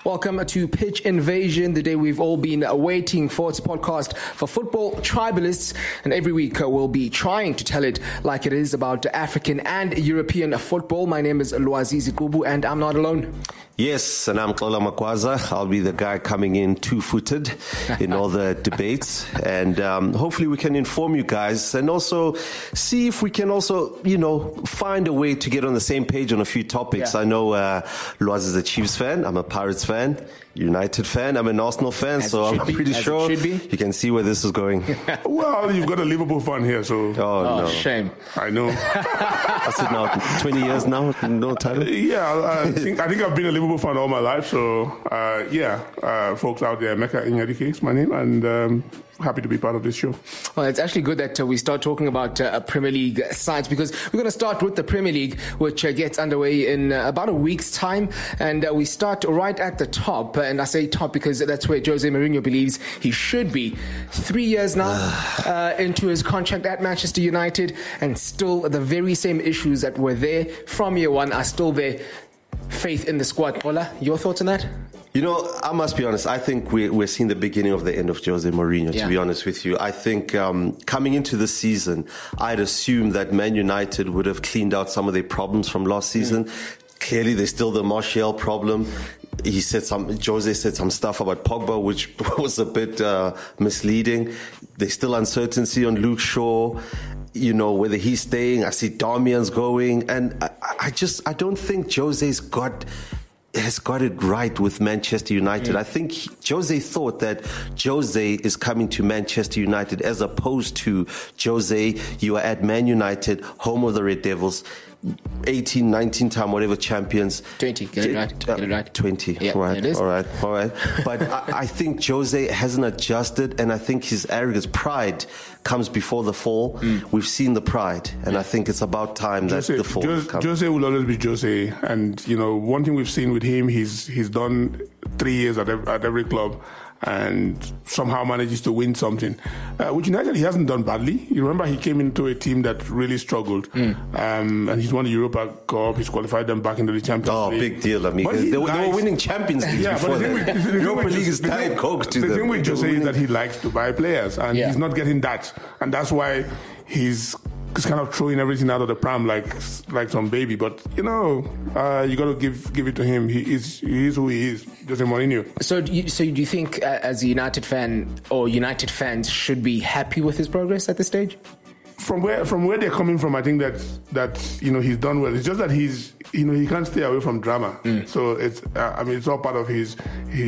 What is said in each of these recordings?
Welcome to Pitch Invasion, the day we've all been waiting for. It's a podcast for football tribalists, and every week we'll be trying to tell it like it is about African and European football. My name is Lwazizi Kubu, and I'm not alone. Yes, and I'm Xola Makwaza. I'll be the guy coming in two-footed in all the debates, and hopefully we can inform you guys and also see if we can also, find a way to get on the same page on a few topics. Yeah. I know Lwaz is a Chiefs fan. I'm a Pirates fan. United fan. I'm an Arsenal fan, so I'm pretty sure you can see where this is going. Well, you've got a Liverpool fan here, so... Oh, no. Shame. I know. I said now, 20 years now, no title? Yeah, I think I've been a Liverpool fan all my life, so, folks out there, Mecca Inyadike is my name, and... happy to be part of this show. Well, it's actually good that we start talking about Premier League sides, because we're going to start with the Premier League, which gets underway in about a week's time, and we start right at the top. And I say top because that's where Jose Mourinho believes he should be. 3 years now into his contract at Manchester United, and still the very same issues that were there from year one are still there. Faith in the squad. Ola, your thoughts on that? I must be honest. I think we're seeing the beginning of the end of Jose Mourinho, to be honest with you. I think coming into the season, I'd assumed that Man United would have cleaned out some of their problems from last season. Clearly, there's still the Martial problem. Jose said some stuff about Pogba, which was a bit misleading. There's still uncertainty on Luke Shaw. Whether he's staying. I see Darmian's going. And I don't think Jose's has got it right with Manchester United. I think Jose thought that Jose is coming to Manchester United as opposed to Jose, you are at Man United, home of the Red Devils, 18, 19 time, whatever champions. 20, get it right. 20, yeah, right, it is. all right. But I think Jose hasn't adjusted, and I think his arrogance, pride comes before the fall. We've seen the pride, and I think it's about time that the fall comes. Jose will always be Jose, and one thing we've seen with him, he's done 3 years at every club, and somehow manages to win something. With United, he hasn't done badly. You remember he came into a team that really struggled, and he's won the Europa Cup. He's qualified them back into the Champions League. Oh, big deal, amigo. They were winning Champions League before that. The Europa League is Diet Coke to them. The thing with Jose is that he likes to buy players, and he's not getting that. And that's why he's kind of throwing everything out of the pram like some baby. But you got to give it to him. He is who he is, Jose Mourinho. So do you think as a United fan or United fans should be happy with his progress at this stage? From where they're coming from, I think that he's done well. It's just that he can't stay away from drama. So it's all part of his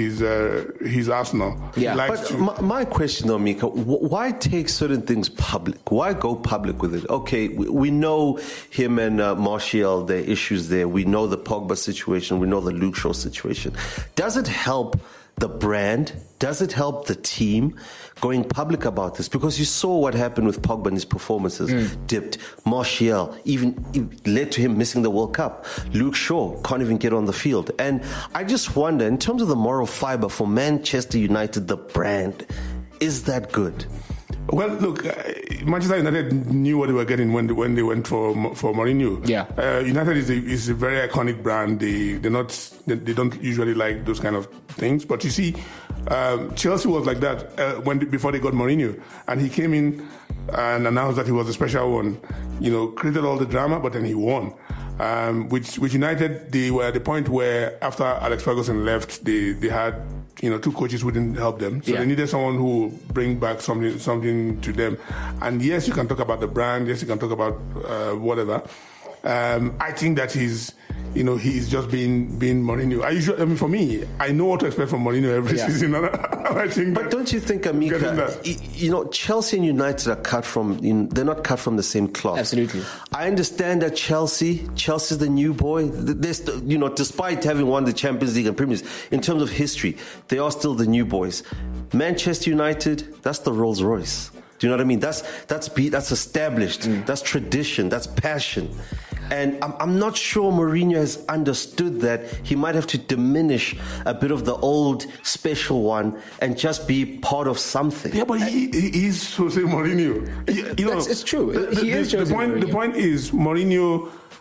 arsenal. Yeah. But my question though, Mika, why take certain things public? Why go public with it? Okay, we know him and Martial, their issues there. We know the Pogba situation. We know the Luke Shaw situation. Does it help the brand? Does it help the team going public about this? Because you saw what happened with Pogba and his performances dipped. Martial even led to him missing the World Cup. Luke Shaw can't even get on the field. And I just wonder, in terms of the moral fiber for Manchester United, the brand, is that good? Well, look, Manchester United knew what they were getting when they went for Mourinho. Yeah, United is a very iconic brand. They don't usually like those kind of things. But you see, Chelsea was like that before they got Mourinho, and he came in and announced that he was a special one. Created all the drama, but then he won. With United, they were at the point where after Alex Ferguson left, they had two coaches who didn't help them. So they needed someone who bring back something to them. And yes, you can talk about the brand. Yes, you can talk about whatever. I think that he's just being Mourinho. For me, I know what to expect from Mourinho every season. But don't you think, Amika, Chelsea and United are cut from, they're not cut from the same cloth. Absolutely. I understand that Chelsea's the new boy. Despite having won the Champions League and Premier League, in terms of history, they are still the new boys. Manchester United, that's the Rolls Royce. Do you know what I mean? That's established. That's tradition. That's passion. And I'm not sure Mourinho has understood that he might have to diminish a bit of the old special one and just be part of something. Yeah, but he is Jose Mourinho. It's true. He is Jose Mourinho. The point is, Mourinho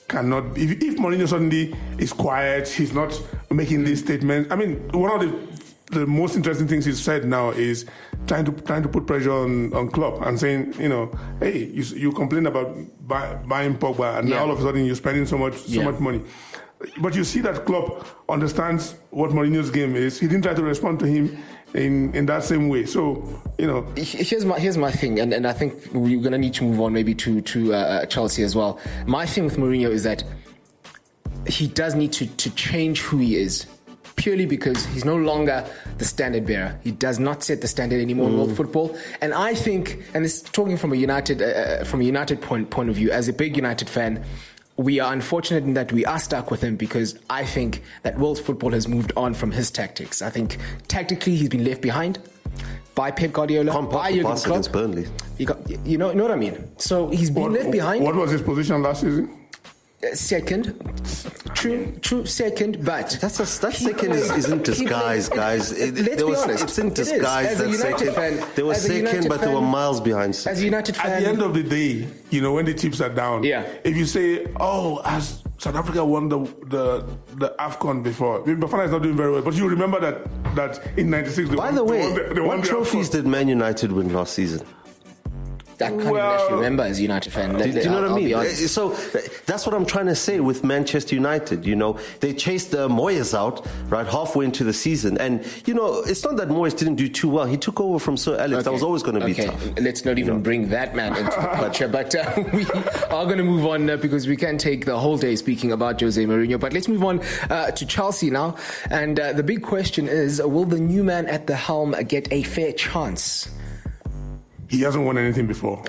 cannot. If Mourinho suddenly is quiet, he's not making these statements. I mean, one of the most interesting things he's said now is trying to put pressure on Klopp and saying, hey, you complain about buying Pogba, and now all of a sudden you're spending so much money. But you see that Klopp understands what Mourinho's game is. He didn't try to respond to him in that same way. So, Here's my thing, and I think we're going to need to move on maybe to Chelsea as well. My thing with Mourinho is that he does need to change who he is, purely because he's no longer the standard bearer. He does not set the standard anymore in world football. And I think, and this is talking from a United point of view, as a big United fan, we are unfortunate in that we are stuck with him, because I think that world football has moved on from his tactics. I think tactically he's been left behind by Pep Guardiola, by Jurgen Klopp. Against Burnley. You know what I mean? So he's been left behind. What was his position last season? Second, true second, but that second is in disguise, guys. Let's be honest, it's in disguise. That second, they were second, but they were miles behind. As a United fan, at the end of the day, when the chips are down, if you say, has South Africa won the AFCON before? Bafana is not doing very well, but you remember that in '96. By the way, what trophies did Man United win last season? I can't even actually remember as a United fan. Do you know what I mean? So that's what I'm trying to say with Manchester United. They chased Moyes out right halfway into the season, and it's not that Moyes didn't do too well. He took over from Sir Alex. That was always going to be tough. Let's not even bring that man into the picture. But we are going to move on because we can take the whole day speaking about Jose Mourinho. But let's move on to Chelsea now. And the big question is: will the new man at the helm get a fair chance? He hasn't won anything before.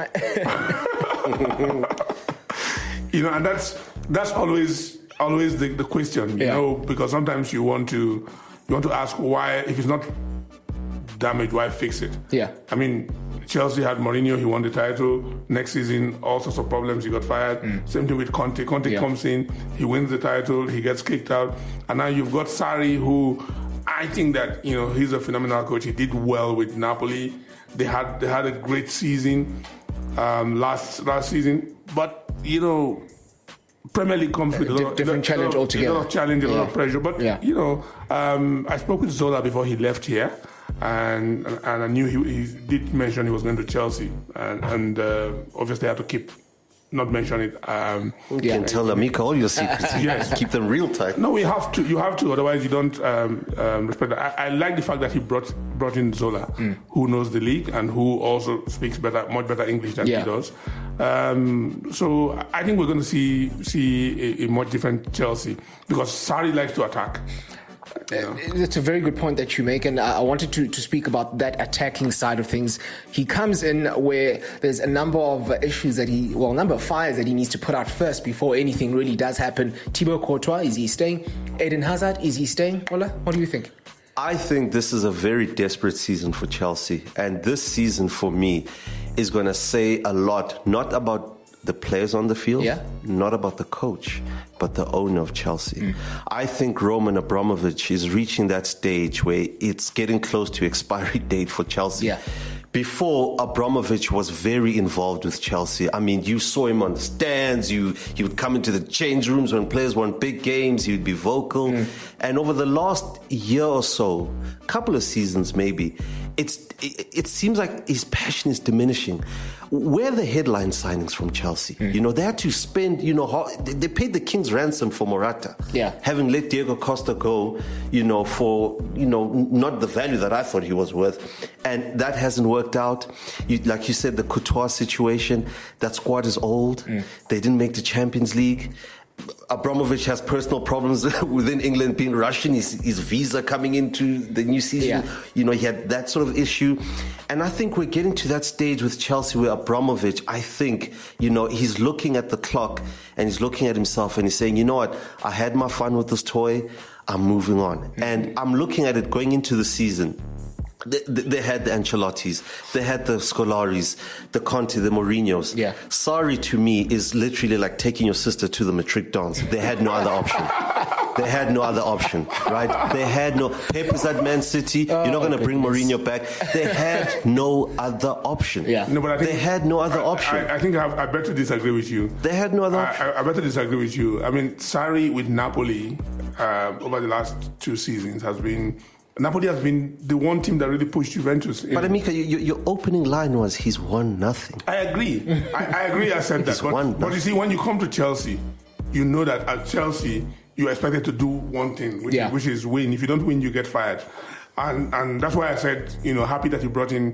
And that's always the question, because sometimes you want to ask why, if it's not damaged, why fix it? Yeah. I mean, Chelsea had Mourinho, he won the title. Next season, all sorts of problems, he got fired. Same thing with Conte. Conte comes in, he wins the title, he gets kicked out. And now you've got Sarri, who I think that, he's a phenomenal coach. He did well with Napoli. They had a great season last season, but Premier League comes with a different challenge altogether. A lot of challenge, a lot of pressure. But I spoke with Zola before he left here, and I knew he did mention he was going to Chelsea, and obviously I had to keep not mention it. You can tell Amica all your secrets. Yes. Keep them real tight. No, we have to. You have to. Otherwise, you don't respect that. I like the fact that he brought in Zola, who knows the league and who also speaks much better English than he does. So I think we're going to see a much different Chelsea, because Sarri likes to attack. It's a very good point that you make, and I wanted to speak about that attacking side of things. He comes in where there's a number of issues number of fires that he needs to put out first before anything really does happen. Thibaut Courtois, is he staying? Eden Hazard, is he staying? Ola, what do you think? I think this is a very desperate season for Chelsea, and this season for me is going to say a lot, not about the players on the field, not about the coach, but the owner of Chelsea. I think Roman Abramovich is reaching that stage where it's getting close to expiry date for Chelsea. Before, Abramovich was very involved with Chelsea. I mean, you saw him on the stands. He would come into the change rooms when players won big games. He would be vocal. And over the last year or so, couple of seasons maybe, it seems like his passion is diminishing. Where are the headline signings from Chelsea? They had to spend, they paid the king's ransom for Morata. Having let Diego Costa go, for, not the value that I thought he was worth. And that hasn't worked out. Like you said, the Courtois situation, that squad is old. They didn't make the Champions League. Abramovich has personal problems within England, being Russian, his visa coming into the new season. He had that sort of issue. And I think we're getting to that stage with Chelsea where Abramovich, I think, he's looking at the clock and he's looking at himself and he's saying, you know what, I had my fun with this toy, I'm moving on. And I'm looking at it going into the season. They had the Ancelottis, they had the Scolaris, the Conte, the Mourinhos. Sarri to me is literally like taking your sister to the matric dance. They had no other option. They had no other option, right? They had no... Pep is at Man City. You're not going to bring Mourinho back. They had no other option. Yeah. No, but I think they had no other option. I think I better disagree with you. They had no other option. I better disagree with you. I mean, Sarri with Napoli over the last 2 seasons has been... Napoli has been the one team that really pushed Juventus. But Amika, your opening line was he's won nothing. I agree. I agree. I said that. But you see, when you come to Chelsea, you know that at Chelsea you're expected to do one thing, which is win. If you don't win, you get fired. And that's why I said, happy that he brought in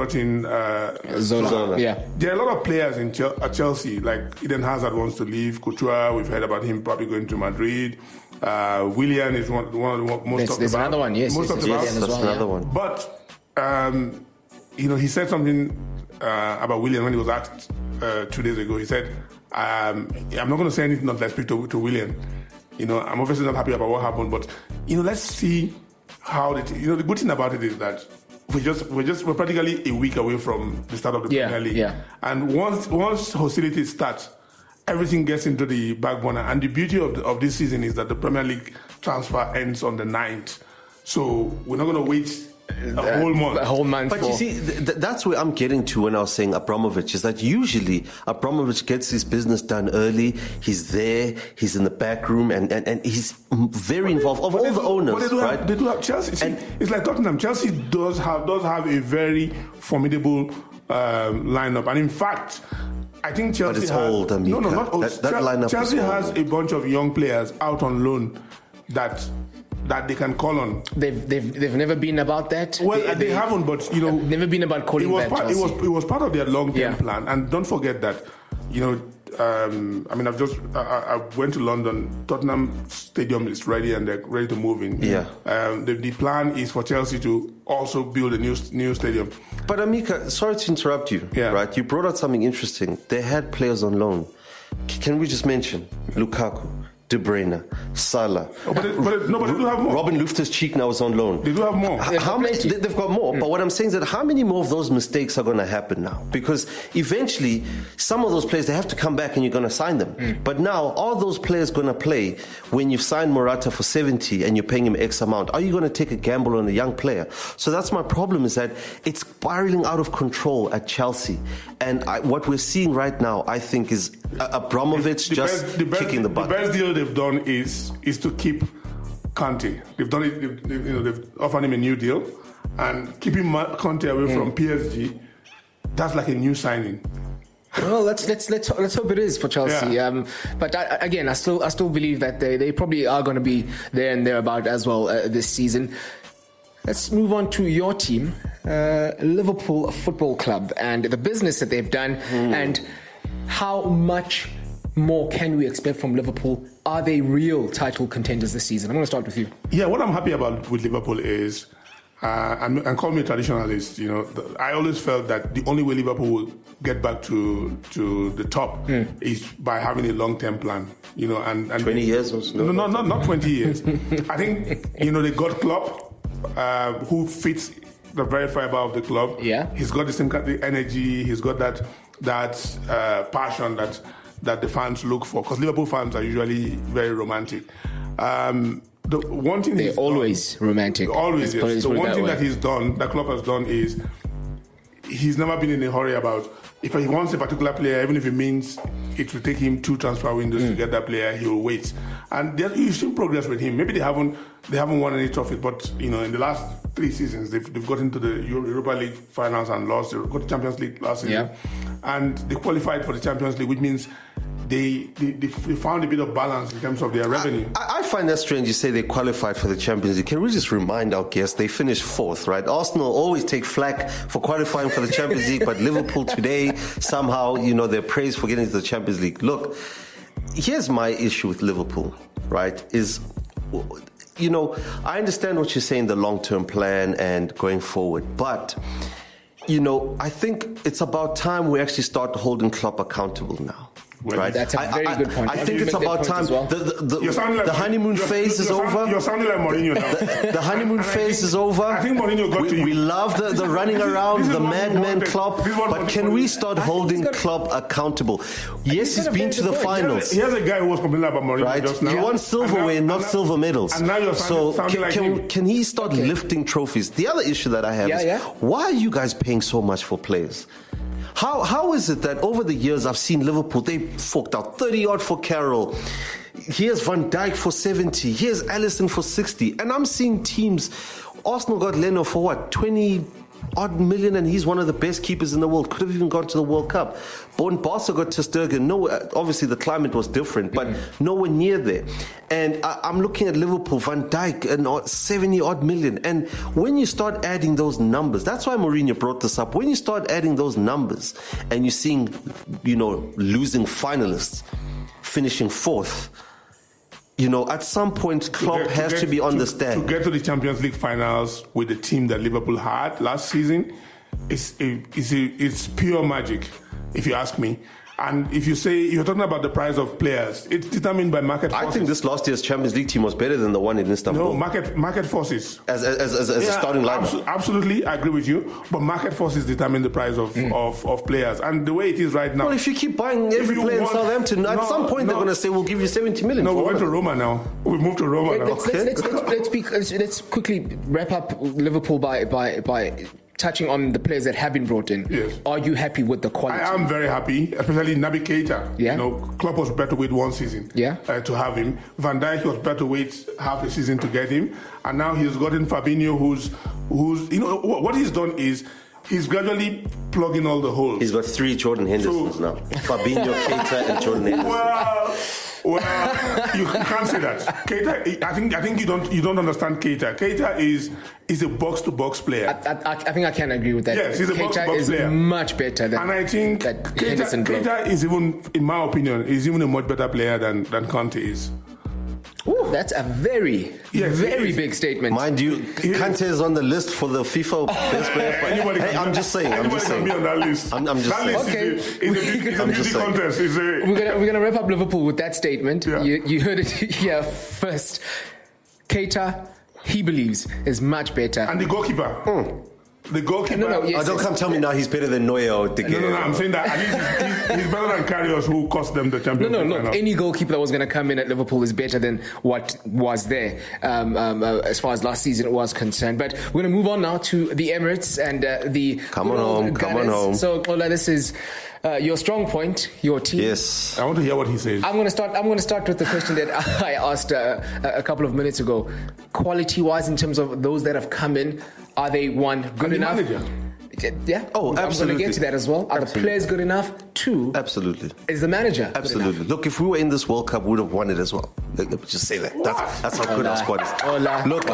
Zola. Yeah. There are a lot of players at Chelsea, like Eden Hazard wants to leave. Couture, we've heard about him probably going to Madrid. Willian is one of the most talked about. There's another one, yes. That's another one. But, he said something about Willian when he was asked 2 days ago. He said, I'm not going to say anything unless I speak to Willian. I'm obviously not happy about what happened, but, let's see how the good thing about it is that we're practically a week away from the start of the Premier League. Yeah. And once hostilities start, everything gets into the back burner. And the beauty of this season is that the Premier League transfer ends on the 9th. So we're not going to wait a whole month. A whole month. But you see, that's where I'm getting to when I was saying Abramovich, is that usually Abramovich gets his business done early. He's there, he's in the back room, and he's very involved. Of all the owners, right? They do have Chelsea. See, it's like Tottenham. Chelsea does have a very formidable lineup. And in fact, I think Chelsea but it's old, Amika. No, not old. That lineup Chelsea is has a bunch of young players out on loan that they can call on. They've never been about that. Well, they haven't, but never been about calling back Chelsea. It was part of their long-term plan, and don't forget that. I went to London. Tottenham Stadium is ready, and they're ready to move in. Yeah. The plan is for Chelsea to also build a new stadium. But Amika, sorry to interrupt you. Yeah. Right, you brought out something interesting. They had players on loan. Can we just mention Lukaku, De Bruyne, Salah? But they do have more. Robin Loftus-Cheek now is on loan. They do have more. How many? They've got more. But what I'm saying is that how many more of those mistakes are going to happen now? Because eventually, some of those players, they have to come back and you're going to sign them. But now, are those players going to play when you've signed Morata for 70 and you're paying him X amount? Are you going to take a gamble on a young player? So that's my problem, is that it's spiraling out of control at Chelsea. And what we're seeing right now, I think, is Abramovich kicking the butt. The best deal they've done is to keep Kanté. They've done it. They've offered him a new deal, and keeping Kanté away from PSG. That's like a new signing. Well, let's hope it is for Chelsea. Yeah. But I still believe that they probably are going to be there and thereabout as well this season. Let's move on to your team, Liverpool Football Club, and the business that they've done, and how much more can we expect from Liverpool? Are they real title contenders this season? I'm going to start with you. Yeah, what I'm happy about with Liverpool is, and call me a traditionalist, I always felt that the only way Liverpool will get back to the top is by having a long-term plan. And 20 years or so? No, not 20 years. I think, they got Klopp, who fits the very fiber of the club. Yeah. He's got the energy, he's got that passion that the fans look for, because Liverpool fans are usually very romantic. The one thing they're always romantic. Always, yes. The one thing that Klopp has done is he's never been in a hurry about, if he wants a particular player, even if it means it will take him 2 transfer windows to get that player, he will wait. And you've seen progress with him. Maybe they haven't won any trophy, but in the last 3 seasons they've got into the Europa League finals and lost. They got the Champions League last season, and they qualified for the Champions League, which means they found a bit of balance in terms of their revenue. I find that strange you say they qualified for the Champions League. Can we just remind our guests they finished 4th, right? Arsenal always take flack for qualifying for the Champions League, but Liverpool today somehow, they're praised for getting to the Champions League. Look, here's my issue with Liverpool, right? Is, I understand what you're saying, the long-term plan and going forward, but I think it's about time we actually start holding Klopp accountable now. Right? That's a very good point. I think it's about time. Well. The honeymoon phase is over. You're sounding like Mourinho now. The honeymoon phase is over. I think Mourinho got to you. We love the running around, the madman Klopp, but can we start holding Klopp accountable? Yes, he's been to the finals. Here's a guy who was complaining about Mourinho right? just now. He won silverware, not silver medals. And now you're sounding like him. Can he start lifting trophies? The other issue that I have is why are you guys paying so much for players? How is it that over the years I've seen Liverpool, they forked out 30 odd for Carroll. Here's Van Dijk for 70. Here's Alisson for 60. And I'm seeing teams, Arsenal got Leno for what, 20 odd million, and he's one of the best keepers in the world. Could have even gone to the World Cup. Barca got ter Stegen. No, obviously the climate was different, but nowhere near there. And I'm looking at Liverpool, Van Dijk, and 70 odd million. And when you start adding those numbers, that's why Mourinho brought this up. When you start adding those numbers, and you're seeing, losing finalists, finishing fourth. At some point, Klopp has to be on the stand. To get to the Champions League finals with the team that Liverpool had last season, it's pure magic, if you ask me. And if you're talking about the price of players, it's determined by market forces. I think this last year's Champions League team was better than the one in Istanbul. No, market forces. As a starting lineup. Absolutely, I agree with you. But market forces determine the price of players. And the way it is right now... Well, if you keep buying every player in Southampton, at some point they're going to say, we'll give you 70 million. No, we went to Roma now. We moved to Roma now. Let's quickly wrap up Liverpool by touching on the players that have been brought in. Yes. Are you happy with the quality? I am very happy, especially Naby Keita. Yeah. Klopp was better to wait one season to have him. Van Dijk was better to wait half a season to get him. And now he's gotten Fabinho, who's what he's done is he's gradually plugging all the holes. He's got 3 Jordan Hendersons now. Fabinho, Keita, and Jordan Henderson. Well, you can't say that. Keita, I think you don't understand Keita. Keita is a box-to-box player. I think I can agree with that. Yes, he's a box-to-box player. Keita is much better than. And I think Keita is even, in my opinion, is even a much better player than Kante is. Ooh, that's a very big statement. Mind you, Kante is on the list for the FIFA best player. I'm just saying. Anybody can be on that list. I'm just saying. Okay. It's a beauty contest. We're gonna wrap up Liverpool with that statement. Yeah. You heard it here first. Keita, he believes, is much better. And the goalkeeper. The goalkeeper. Yes, don't come tell me now he's better than Neuer or De Gea. No, I'm saying that at least he's better than Karius, who cost them the Champions League. Look, any goalkeeper that was going to come in at Liverpool is better than what was there as far as last season was concerned. But we're going to move on now to the Emirates and the Come on home. So, Ola, this is your strong point, your team. Yes. I want to hear what he says. I'm going to start with the question that I asked a couple of minutes ago. Quality-wise, in terms of those that have come in, are they, one, good enough? Manager. Yeah. Oh, absolutely. I'm going to get to that as well. Are the players good enough? 2. Absolutely. Is the manager Absolutely. Look, if we were in this World Cup, we would have won it as well. Let me just say that. That's how good our squad is. Look,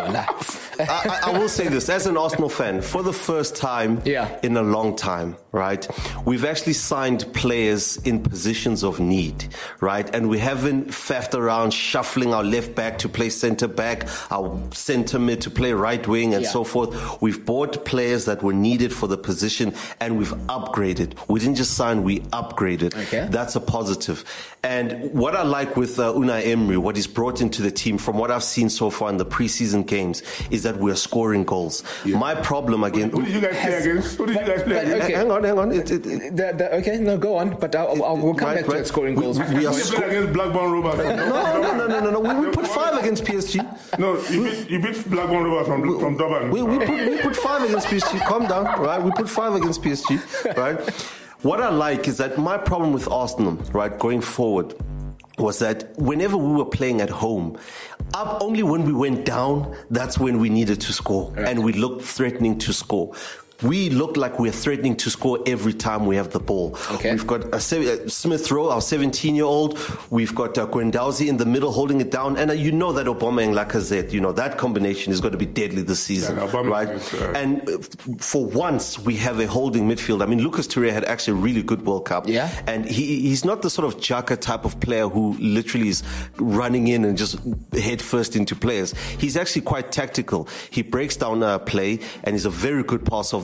I will say this. As an Arsenal fan, for the first time in a long time, right, we've actually signed players in positions of need, right? And we haven't faffed around shuffling our left back to play centre back, our centre mid to play right wing and so forth. We've bought players that were needed for the position and we've upgraded. We didn't just sign, we upgraded. Okay. That's a positive. And what I like with Unai Emery, what he's brought into the team from what I've seen so far in the preseason games is that we're scoring goals. Yeah. My problem again... Who did you guys play against? Okay. Hang on. Okay, no, go on. But we'll come back to scoring goals. We are against Blackburn Rovers. No. We put 5 against PSG. No, you beat Blackburn Rovers from Durban. We put 5 against PSG. Calm down, right? We put 5 against PSG, right? What I like is that my problem with Arsenal, right, going forward, was that whenever we were playing at home, only when we went down, that's when we needed to score. Right. And we looked threatening to score. We look like we're threatening to score every time we have the ball. Okay. We've got Smith Rowe, our 17-year-old. We've got Guendouzi in the middle holding it down. And you know that Aubameyang and Lacazette, that combination is going to be deadly this season, right? And for once, we have a holding midfield. I mean, Lucas Torreira had actually a really good World Cup. Yeah. And he's not the sort of Xhaka type of player who literally is running in and just head first into players. He's actually quite tactical. He breaks down play and he's a very good passer of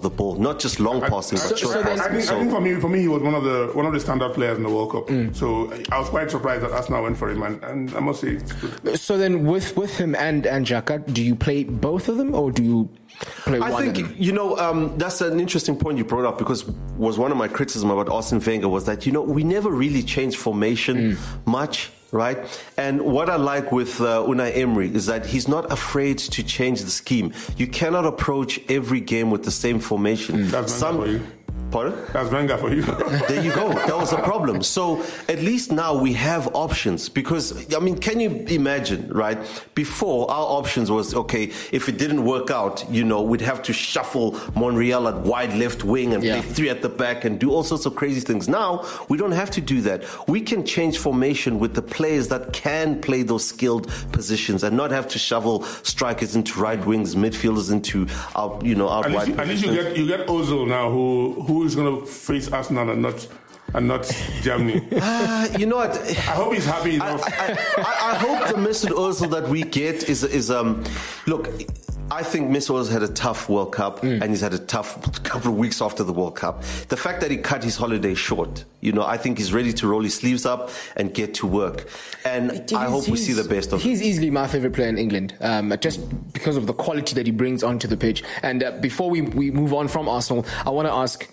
the ball, not just long passing, but short passing. I think for me, he was one of the standout players in the World Cup. So I was quite surprised that Arsenal went for him, and I must say, it's good. So then, with him and Xhaka, do you play both of them, or do you play one of them? You know, that's an interesting point you brought up, because was one of my criticism about Arsene Wenger was that, you know, we never really changed formation much. Right? And what I like with Unai Emery is that he's not afraid to change the scheme. You cannot approach every game with the same formation. That's Wenger for you. Pardon? That's Wenger for you. There you go. That was the problem. So at least now we have options, because, I mean, can you imagine, right? Before, our options was, okay, if it didn't work out, you know, we'd have to shuffle Monreal at wide left wing and play 3 at the back and do all sorts of crazy things. Now, we don't have to do that. We can change formation with the players that can play those skilled positions and not have to shovel strikers into right wings, midfielders into out wide. At least you get Ozil now, who is going to face Arsenal and not Germany. You know what? I hope he's happy enough. I hope the Mesut Ozil that we get is look. I think Mesut Ozil had a tough World Cup, and he's had a tough couple of weeks after the World Cup. The fact that he cut his holiday short, you know, I think he's ready to roll his sleeves up and get to work. And I hope we see the best of him. He's easily my favorite player in England, just because of the quality that he brings onto the pitch. And before we move on from Arsenal, I want to ask,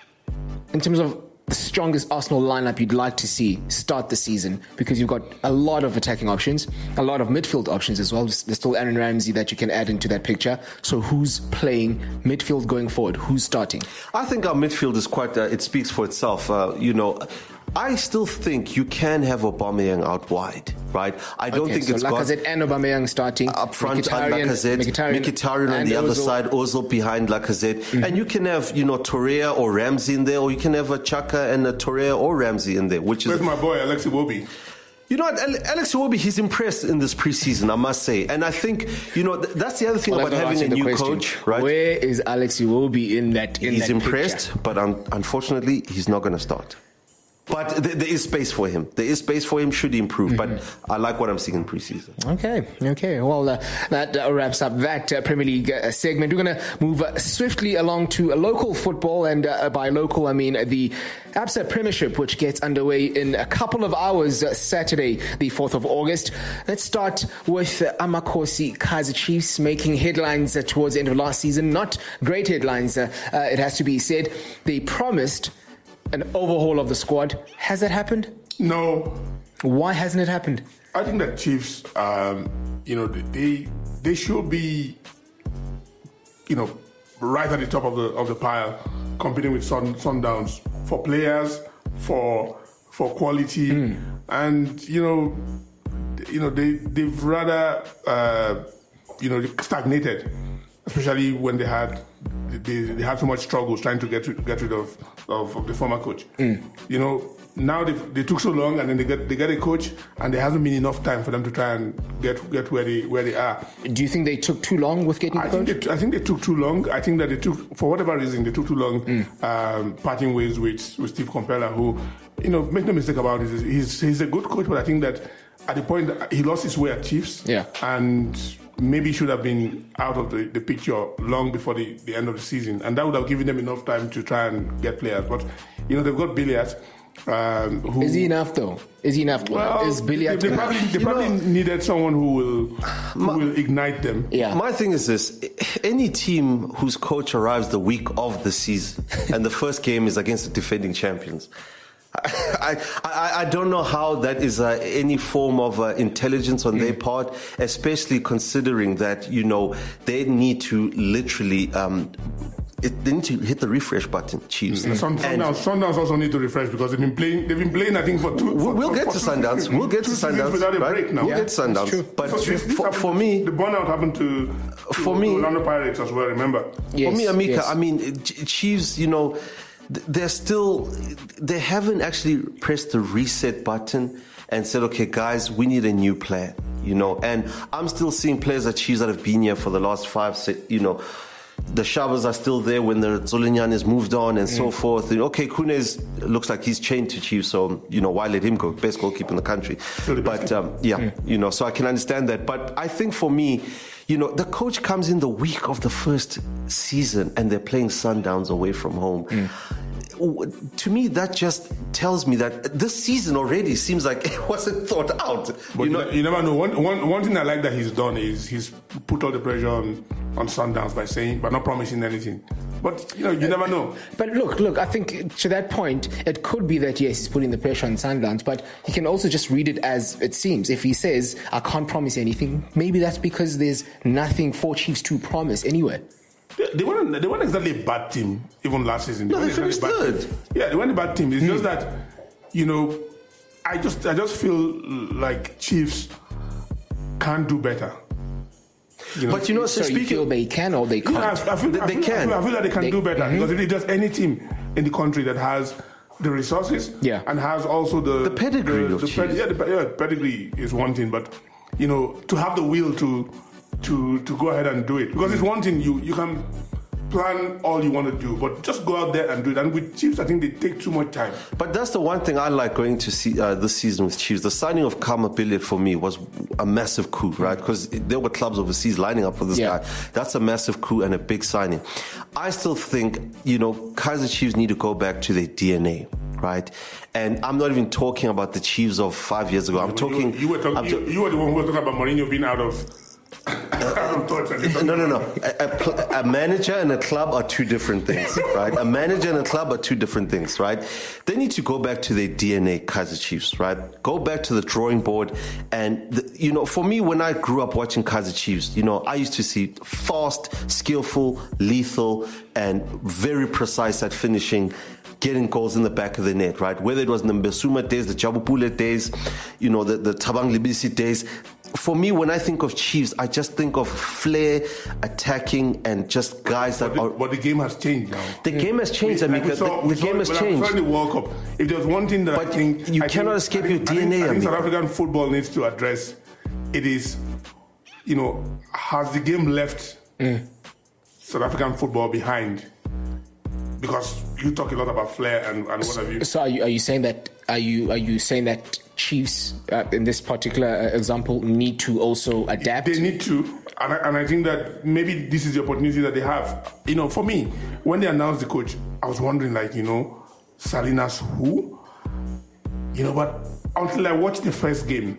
in terms of the strongest Arsenal lineup you'd like to see start the season, because you've got a lot of attacking options, a lot of midfield options as well. There's still Aaron Ramsey that you can add into that picture. So who's playing midfield going forward? Who's starting? I think our midfield is quite, it speaks for itself. You know, I still think you can have Aubameyang out wide, right? I don't think it's Lacazette and Aubameyang starting up front, Mkhitaryan on the other side, Ozil behind Lacazette, and you can have, you know, Torreira or Ramsey in there, or you can have a Xhaka and a Torreira or Ramsey in there. Where's my boy Alex Iwobi? You know what, Alex Iwobi, he's impressed in this preseason, I must say. And I think, you know, that's the other thing about having a new coach, right? Where is Alex Iwobi in that? He's impressed, but unfortunately, he's not going to start. But there is space for him. There is space for him should he improve. But I like what I'm seeing in preseason. Okay. Well, that wraps up that Premier League segment. We're going to move swiftly along to local football. And by local, I mean the Absa Premiership, which gets underway in a couple of hours, Saturday, the 4th of August. Let's start with Amakhosi Kaizer Chiefs making headlines towards the end of last season. Not great headlines, it has to be said. They promised an overhaul of the squad. Has that happened? No. Why hasn't it happened? I think that Chiefs, you know, they should be, you know, right at the top of the pile, competing with Sundowns for players, for quality, and you know they've rather stagnated, especially when they had so much struggles trying to get rid of the former coach. You know, now they took so long, and then they get a coach, and there hasn't been enough time for them to try and get where they are. Do you think they took too long with getting the coach? I think they took too long. I think that they took, for whatever reason, they took too long parting ways with Steve Komphela, who, you know, make no mistake about it, he's a good coach, but I think that at the point that he lost his way at Chiefs, and maybe should have been out of the picture long before the end of the season, and that would have given them enough time to try and get players. But you know, they've got Billiat. Is he enough though? Well, is Billiat they probably needed someone who will ignite them. Yeah. My thing is this: any team whose coach arrives the week of the season and the first game is against the defending champions, I don't know how that is any form of intelligence on their part, especially considering that, you know, they need to literally they need to hit the refresh button, Chiefs. Sundowns also need to refresh because they've been playing I think for two. We'll get to Sundowns. We'll get to Sundowns without a break now. We'll get to Sundowns. But for me, the burnout happened to Orlando Pirates as well. Remember? Yes, for me, Amika, I mean, Chiefs, you know, they haven't actually pressed the reset button and said, okay, guys, we need a new plan, you know. And I'm still seeing players at Chiefs that have been here for the last 5, 6, you know. the Shabas are still there when the Zulinyan has moved on and so forth. Okay, Kunes looks like he's chained to Chiefs, so, why let him go? Best goalkeeper in the country. But, so I can understand that. But I think for me, the coach comes in the week of the first season and they're playing Sundowns away from home. To me, that just tells me that this season already seems like it wasn't thought out. But you never know. One thing I like that he's done is he's put all the pressure on Sundowns by not promising anything. But, you never know. But look, I think to that point, it could be that, yes, he's putting the pressure on Sundowns, but he can also just read it as it seems. If he says, I can't promise anything, maybe that's because there's nothing for Chiefs to promise anyway. They weren't exactly a bad team, even last season. They finished third. Yeah, they weren't a bad team. It's just that, I just feel like Chiefs can do better. But so speaking, you feel they can or they can't? I feel like they can do better because if there's any team in the country that has the resources and has also the pedigree the pedigree is one thing, but to have the will to go ahead and do it, because it's one thing you can plan all you want to do, but just go out there and do it. And with Chiefs, I think they take too much time. But that's the one thing I like going to see this season with Chiefs. The signing of Khama Billiard for me was a massive coup, right? Because there were clubs overseas lining up for this guy. That's a massive coup and a big signing. I still think, Kaizer Chiefs need to go back to their DNA. Right, and I'm not even talking about the Chiefs of 5 years ago. I'm talking. You were the one who was talking about Mourinho being out of. No. A manager and a club are two different things, right? A manager and a club are two different things, right? They need to go back to their DNA, Kaizer Chiefs, right? Go back to the drawing board. And, for me, when I grew up watching Kaizer Chiefs, I used to see fast, skillful, lethal, and very precise at finishing, getting goals in the back of the net, right? Whether it was the Mbesuma days, the Jabupule days, the Tabang Libisi days. For me, when I think of Chiefs, I just think of flair, attacking, and just guys that are... But the game has changed now. The game has changed, Amika. The game has changed. The World Cup. If there's one thing that I think... You cannot escape your DNA, I think South African football needs to address, it is, has the game left South African football behind? Because you talk a lot about flair and what have you. So are you saying that are you saying that Chiefs in this particular example need to also adapt? They need to, and I think that maybe this is the opportunity that they have. For me, when they announced the coach, I was wondering Salinas who? But until I watched the first game,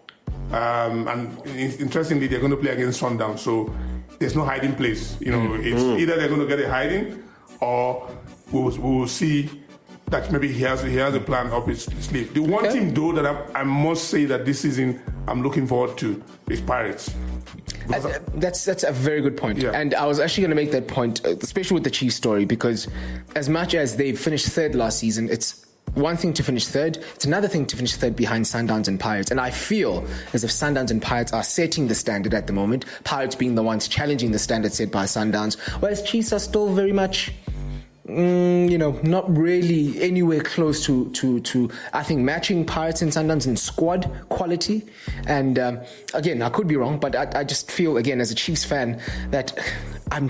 and interestingly they're going to play against Sundowns, so there's no hiding place. It's either they're going to get a hiding, or we will see that maybe he has a plan up his sleeve. The one team, though, that I must say that this season I'm looking forward to is Pirates. That's a very good point. Yeah. And I was actually going to make that point, especially with the Chiefs story, because as much as they finished third last season, it's one thing to finish third, it's another thing to finish third behind Sundowns and Pirates. And I feel as if Sundowns and Pirates are setting the standard at the moment, Pirates being the ones challenging the standard set by Sundowns, whereas Chiefs are still very much... not really anywhere close to I think matching Pirates and Sundowns in squad quality. And again, I could be wrong, but I just feel, again, as a Chiefs fan, that I'm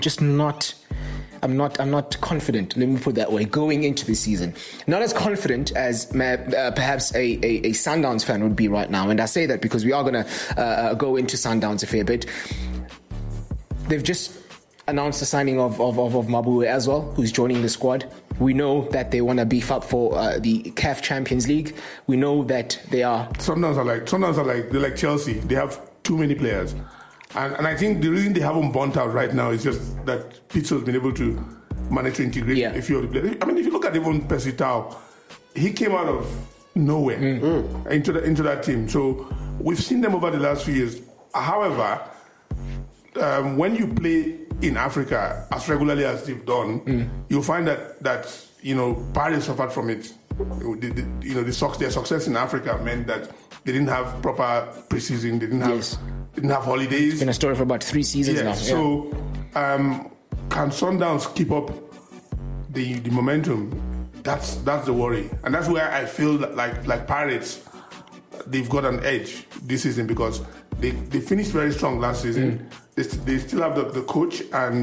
not confident, let me put it that way, going into the season. Not as confident as perhaps a Sundowns fan would be right now. And I say that because we are going to go into Sundowns a fair bit. They've just announced the signing of Mabue as well, who's joining the squad. We know that they want to beef up for the CAF Champions League. We know that they are... Sundowns are like Chelsea. They have too many players. And I think the reason they haven't burnt out right now is just that Pitso's been able to manage to integrate a few of the players. I mean, if you look at even Percy Tau, he came out of nowhere into that team. So we've seen them over the last few years. However, when you play in Africa as regularly as they've done, you'll find that Paris suffered from it. Their success in Africa meant that they didn't have proper preseason. They didn't have holidays. It's been a story for about 3 seasons now. So, can Sundowns keep up the momentum? That's the worry, and that's where I feel like Pirates, they've got an edge this season because they finished very strong last season. They still have the coach, and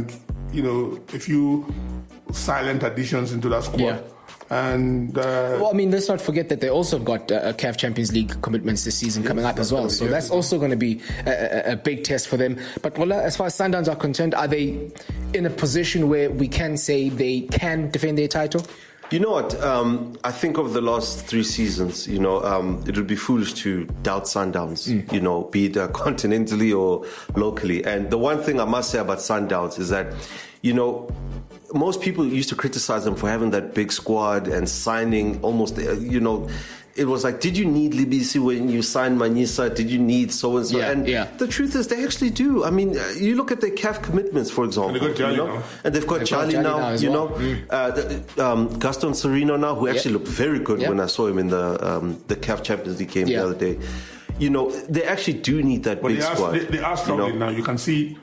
a few silent additions into that squad. Yeah. And let's not forget that they also have got CAF Champions League commitments this season coming up as well. So that's also going to be a big test for them. But as far as Sundowns are concerned, are they in a position where we can say they can defend their title? You know what? I think of the last 3 seasons, it would be foolish to doubt Sundowns, be it continentally or locally. And the one thing I must say about Sundowns is that, most people used to criticize them for having that big squad and signing almost, it was like, did you need Libisi when you signed Manisa? Did you need so-and-so? The truth is they actually do. I mean, you look at their CAF commitments, for example. And they've got Jali now. And they've got Jali now, Gaston Serino now, who actually looked very good when I saw him in the CAF Champions League game the other day. They actually do need that big squad. They are struggling now. You can see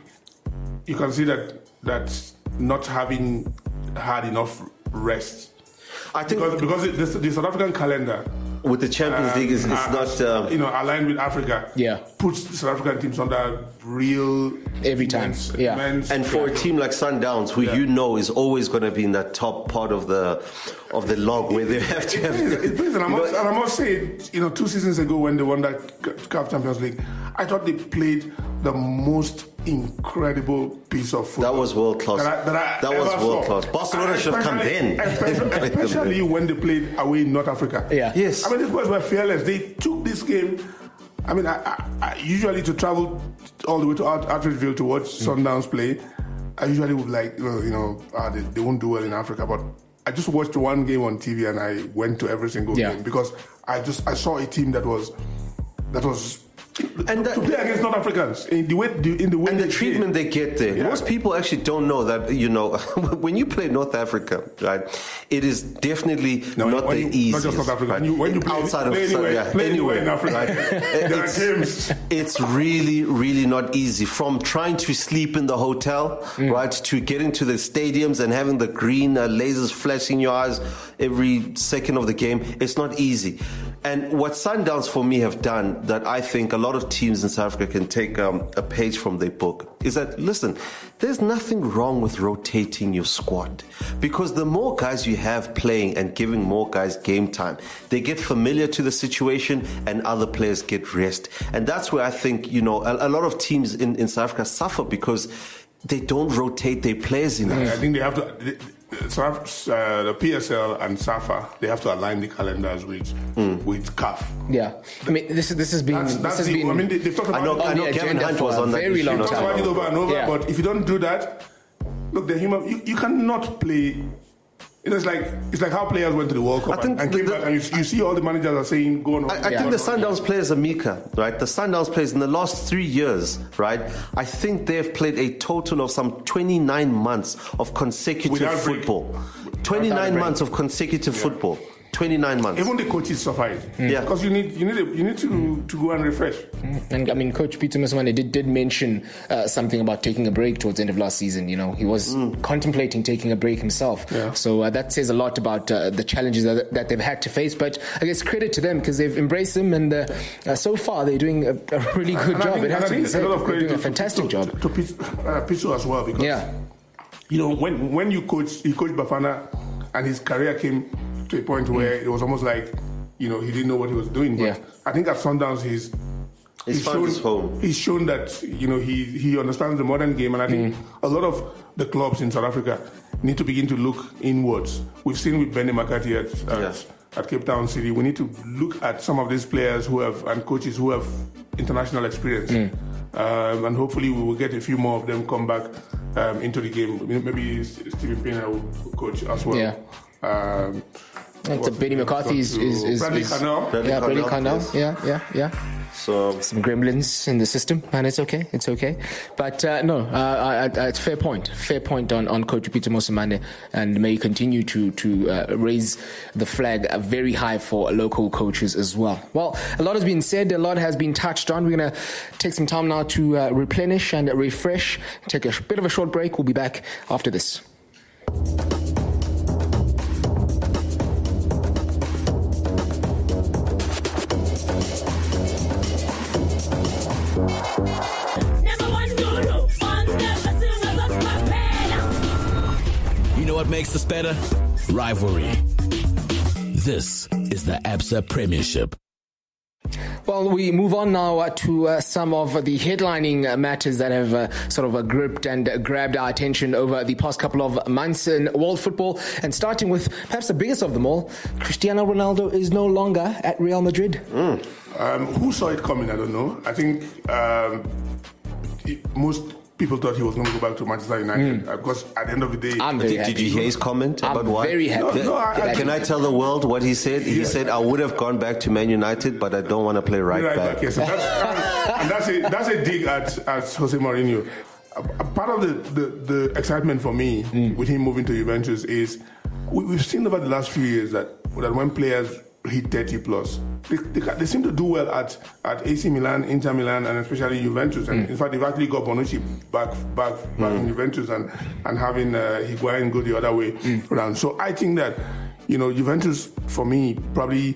that not having had enough rest. I think because the South African calendar with the Champions League is not aligned with Africa. Puts the South African teams under real every time. And for a team like Sundowns, who is always going to be in that top part of the log where they have to have. I must say, 2 seasons ago when they won that CAF Champions League, I thought they played the most incredible piece of football. That was world class. That was world class. Barcelona should have come then. Especially when they played away in North Africa. Yes. I mean, these boys were fearless. They took this game. I mean, I usually to travel all the way to Atteridgeville to watch Sundowns play, I usually would they won't do well in Africa, but I just watched one game on TV and I went to every single game because I saw a team that was and to play against North Africans in the way and the treatment they get there. Most people actually don't know that when you play North Africa, right? It is definitely not the easiest. Not just North Africa. Right? When you play outside of anywhere in Africa, right? there are games. It's really, really not easy. From trying to sleep in the hotel, right, to getting to the stadiums and having the green lasers flashing in your eyes every second of the game. It's not easy. And what Sundowns for me have done that I think a lot of teams in South Africa can take a page from their book is that, listen, there's nothing wrong with rotating your squad, because the more guys you have playing and giving more guys game time, they get familiar to the situation and other players get rest. And that's where I think, a lot of teams in South Africa suffer because they don't rotate their players enough. I think they have to... the PSL and SAFA, they have to align the calendars with CAF. Yeah, I mean they've talked about I know Kevin Hunt was on that very long time. Talked about it over and over, but if you don't do that, look, the human you cannot play. It's like how players went to the World Cup and came back, and you see all the managers are saying, go on. I think the Sundowns players, Amika, right? The Sundowns players in the last 3 years, right? I think they've played a total of some 29 months of consecutive football. 29 months of consecutive football. 29 months. Even the coaches suffered. Because you need to go and refresh. And I mean, Coach Peter Mosimane did mention something about taking a break towards the end of last season. He was contemplating taking a break himself. So that says a lot about the challenges that they've had to face. But I guess credit to them because they've embraced them, and so far they're doing a really good job. I think there's a lot of credit doing a fantastic job to Pitso as well, because when you coached Bafana and his career came to a point where it was almost like, he didn't know what he was doing. But I think at Sundowns he's shown that, he understands the modern game. And I think a lot of the clubs in South Africa need to begin to look inwards. We've seen with Benny McCarthy at Cape Town City. We need to look at some of these players and coaches who have international experience. And hopefully we will get a few more of them come back into the game. Maybe Stephen Pena will coach as well. Benny McCarthy is Bradley Carnell. Bradley Carnell. Yeah. So some gremlins in the system, and it's okay. But it's fair point on Coach Peter Mosimane, and may continue to raise the flag very high for local coaches as well. Well, a lot has been said, a lot has been touched on. We're going to take some time now to replenish and refresh, take a bit of a short break. We'll be back after this. what makes us better? Rivalry. This is the Absa Premiership. Well, we move on now to some of the headlining matters that have sort of gripped and grabbed our attention over the past couple of months in world football. And starting with perhaps the biggest of them all, Cristiano Ronaldo is no longer at Real Madrid. Who saw it coming? I don't know. I think most people thought he was going to go back to Manchester United because at the end of the day... Did you hear his comment about why? I'm very happy. Can I tell the world what he said? He said, I would have gone back to Man United, but I don't want to play right back. Yes. And that's a dig at Jose Mourinho. Part of the excitement for me with him moving to Juventus is we've seen over the last few years that when players hit 30 plus, they seem to do well at AC Milan, Inter Milan, and especially Juventus. And in fact, they've actually got Bonucci back in Juventus and having Higuain go the other way around. So I think that, Juventus, for me, probably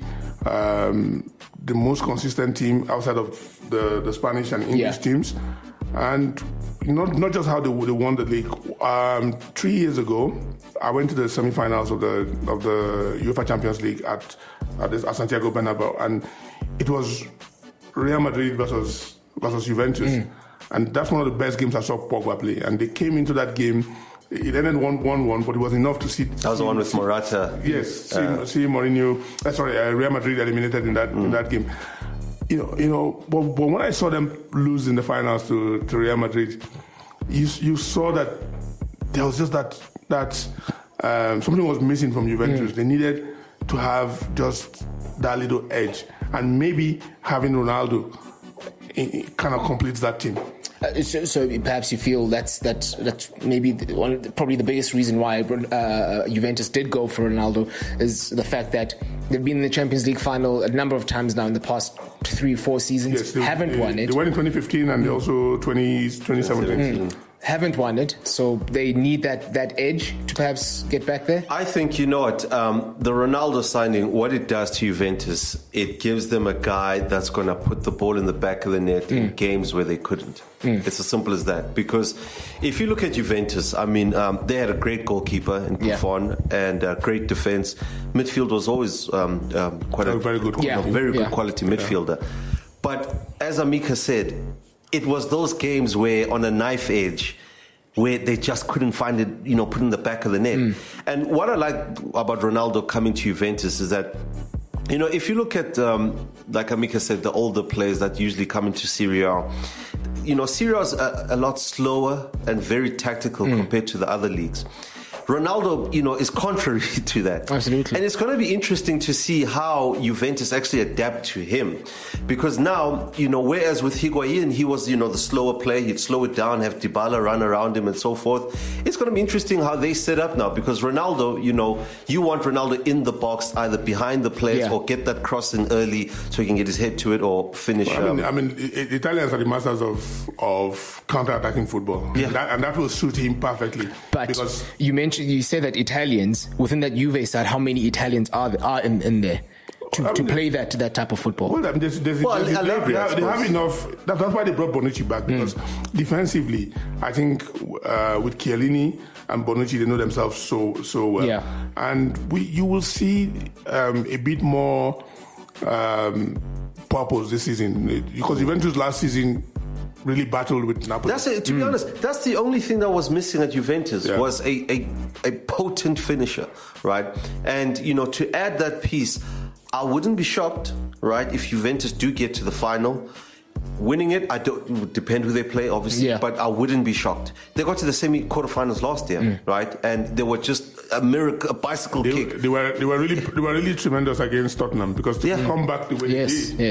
the most consistent team outside of the Spanish and English teams. And not just how they won the league. 3 years ago, I went to the semi-finals of the UEFA Champions League at Santiago Bernabeu, and it was Real Madrid versus Juventus, and that's one of the best games I saw Pogba play. And they came into that game. It ended 1-1, but it was enough to see. That was the one with Morata. Yes, see Mourinho. Real Madrid eliminated in that game. But when I saw them lose in the finals to Real Madrid, you saw that there was just that something was missing from Juventus. They needed to have just that little edge, and maybe having Ronaldo kind of completes that team. So perhaps you feel that's maybe probably the biggest reason why Juventus did go for Ronaldo is the fact that they've been in the Champions League final a number of times now in the past 3-4 seasons. Yes, haven't won it. They won in 2015 and also 2017. Haven't won it, so they need that edge to perhaps get back there. I think, the Ronaldo signing, what it does to Juventus, it gives them a guy that's going to put the ball in the back of the net in games where they couldn't. It's as simple as that. Because if you look at Juventus, they had a great goalkeeper in Buffon and great defense. Midfield was always quite a very good quality midfielder. But as Amika said, it was those games where on a knife edge, where they just couldn't find it, put in the back of the net. And what I like about Ronaldo coming to Juventus is that, if you look at, like Amika said, the older players that usually come into Serie A, Serie A is a lot slower and very tactical compared to the other leagues. Ronaldo, is contrary to that. Absolutely. And it's going to be interesting to see how Juventus actually adapt to him. Because now, whereas with Higuain, he was, the slower player, he'd slow it down, have Dybala run around him and so forth. It's going to be interesting how they set up now. Because Ronaldo, you want Ronaldo in the box, either behind the players or get that crossing early so he can get his head to it or finish. Italians are the masters of counter-attacking football. Yeah. And that will suit him perfectly. But because you say that Italians, within that Juve side, how many Italians are in there to play that type of football? Well, they have enough. That's why they brought Bonucci back, because defensively, I think with Chiellini and Bonucci, they know themselves so well. Yeah. And you will see a bit more purpose this season, because Juventus last season really battled with Napoli. That's it. To be honest, that's the only thing that was missing at Juventus was a potent finisher, right? And to add that piece, I wouldn't be shocked, right, if Juventus do get to the final. Winning it, it would depend who they play, obviously, but I wouldn't be shocked. They got to the quarterfinals last year, right? And they were just a miracle, a bicycle kick. They were really tremendous against Tottenham, because to come back the way they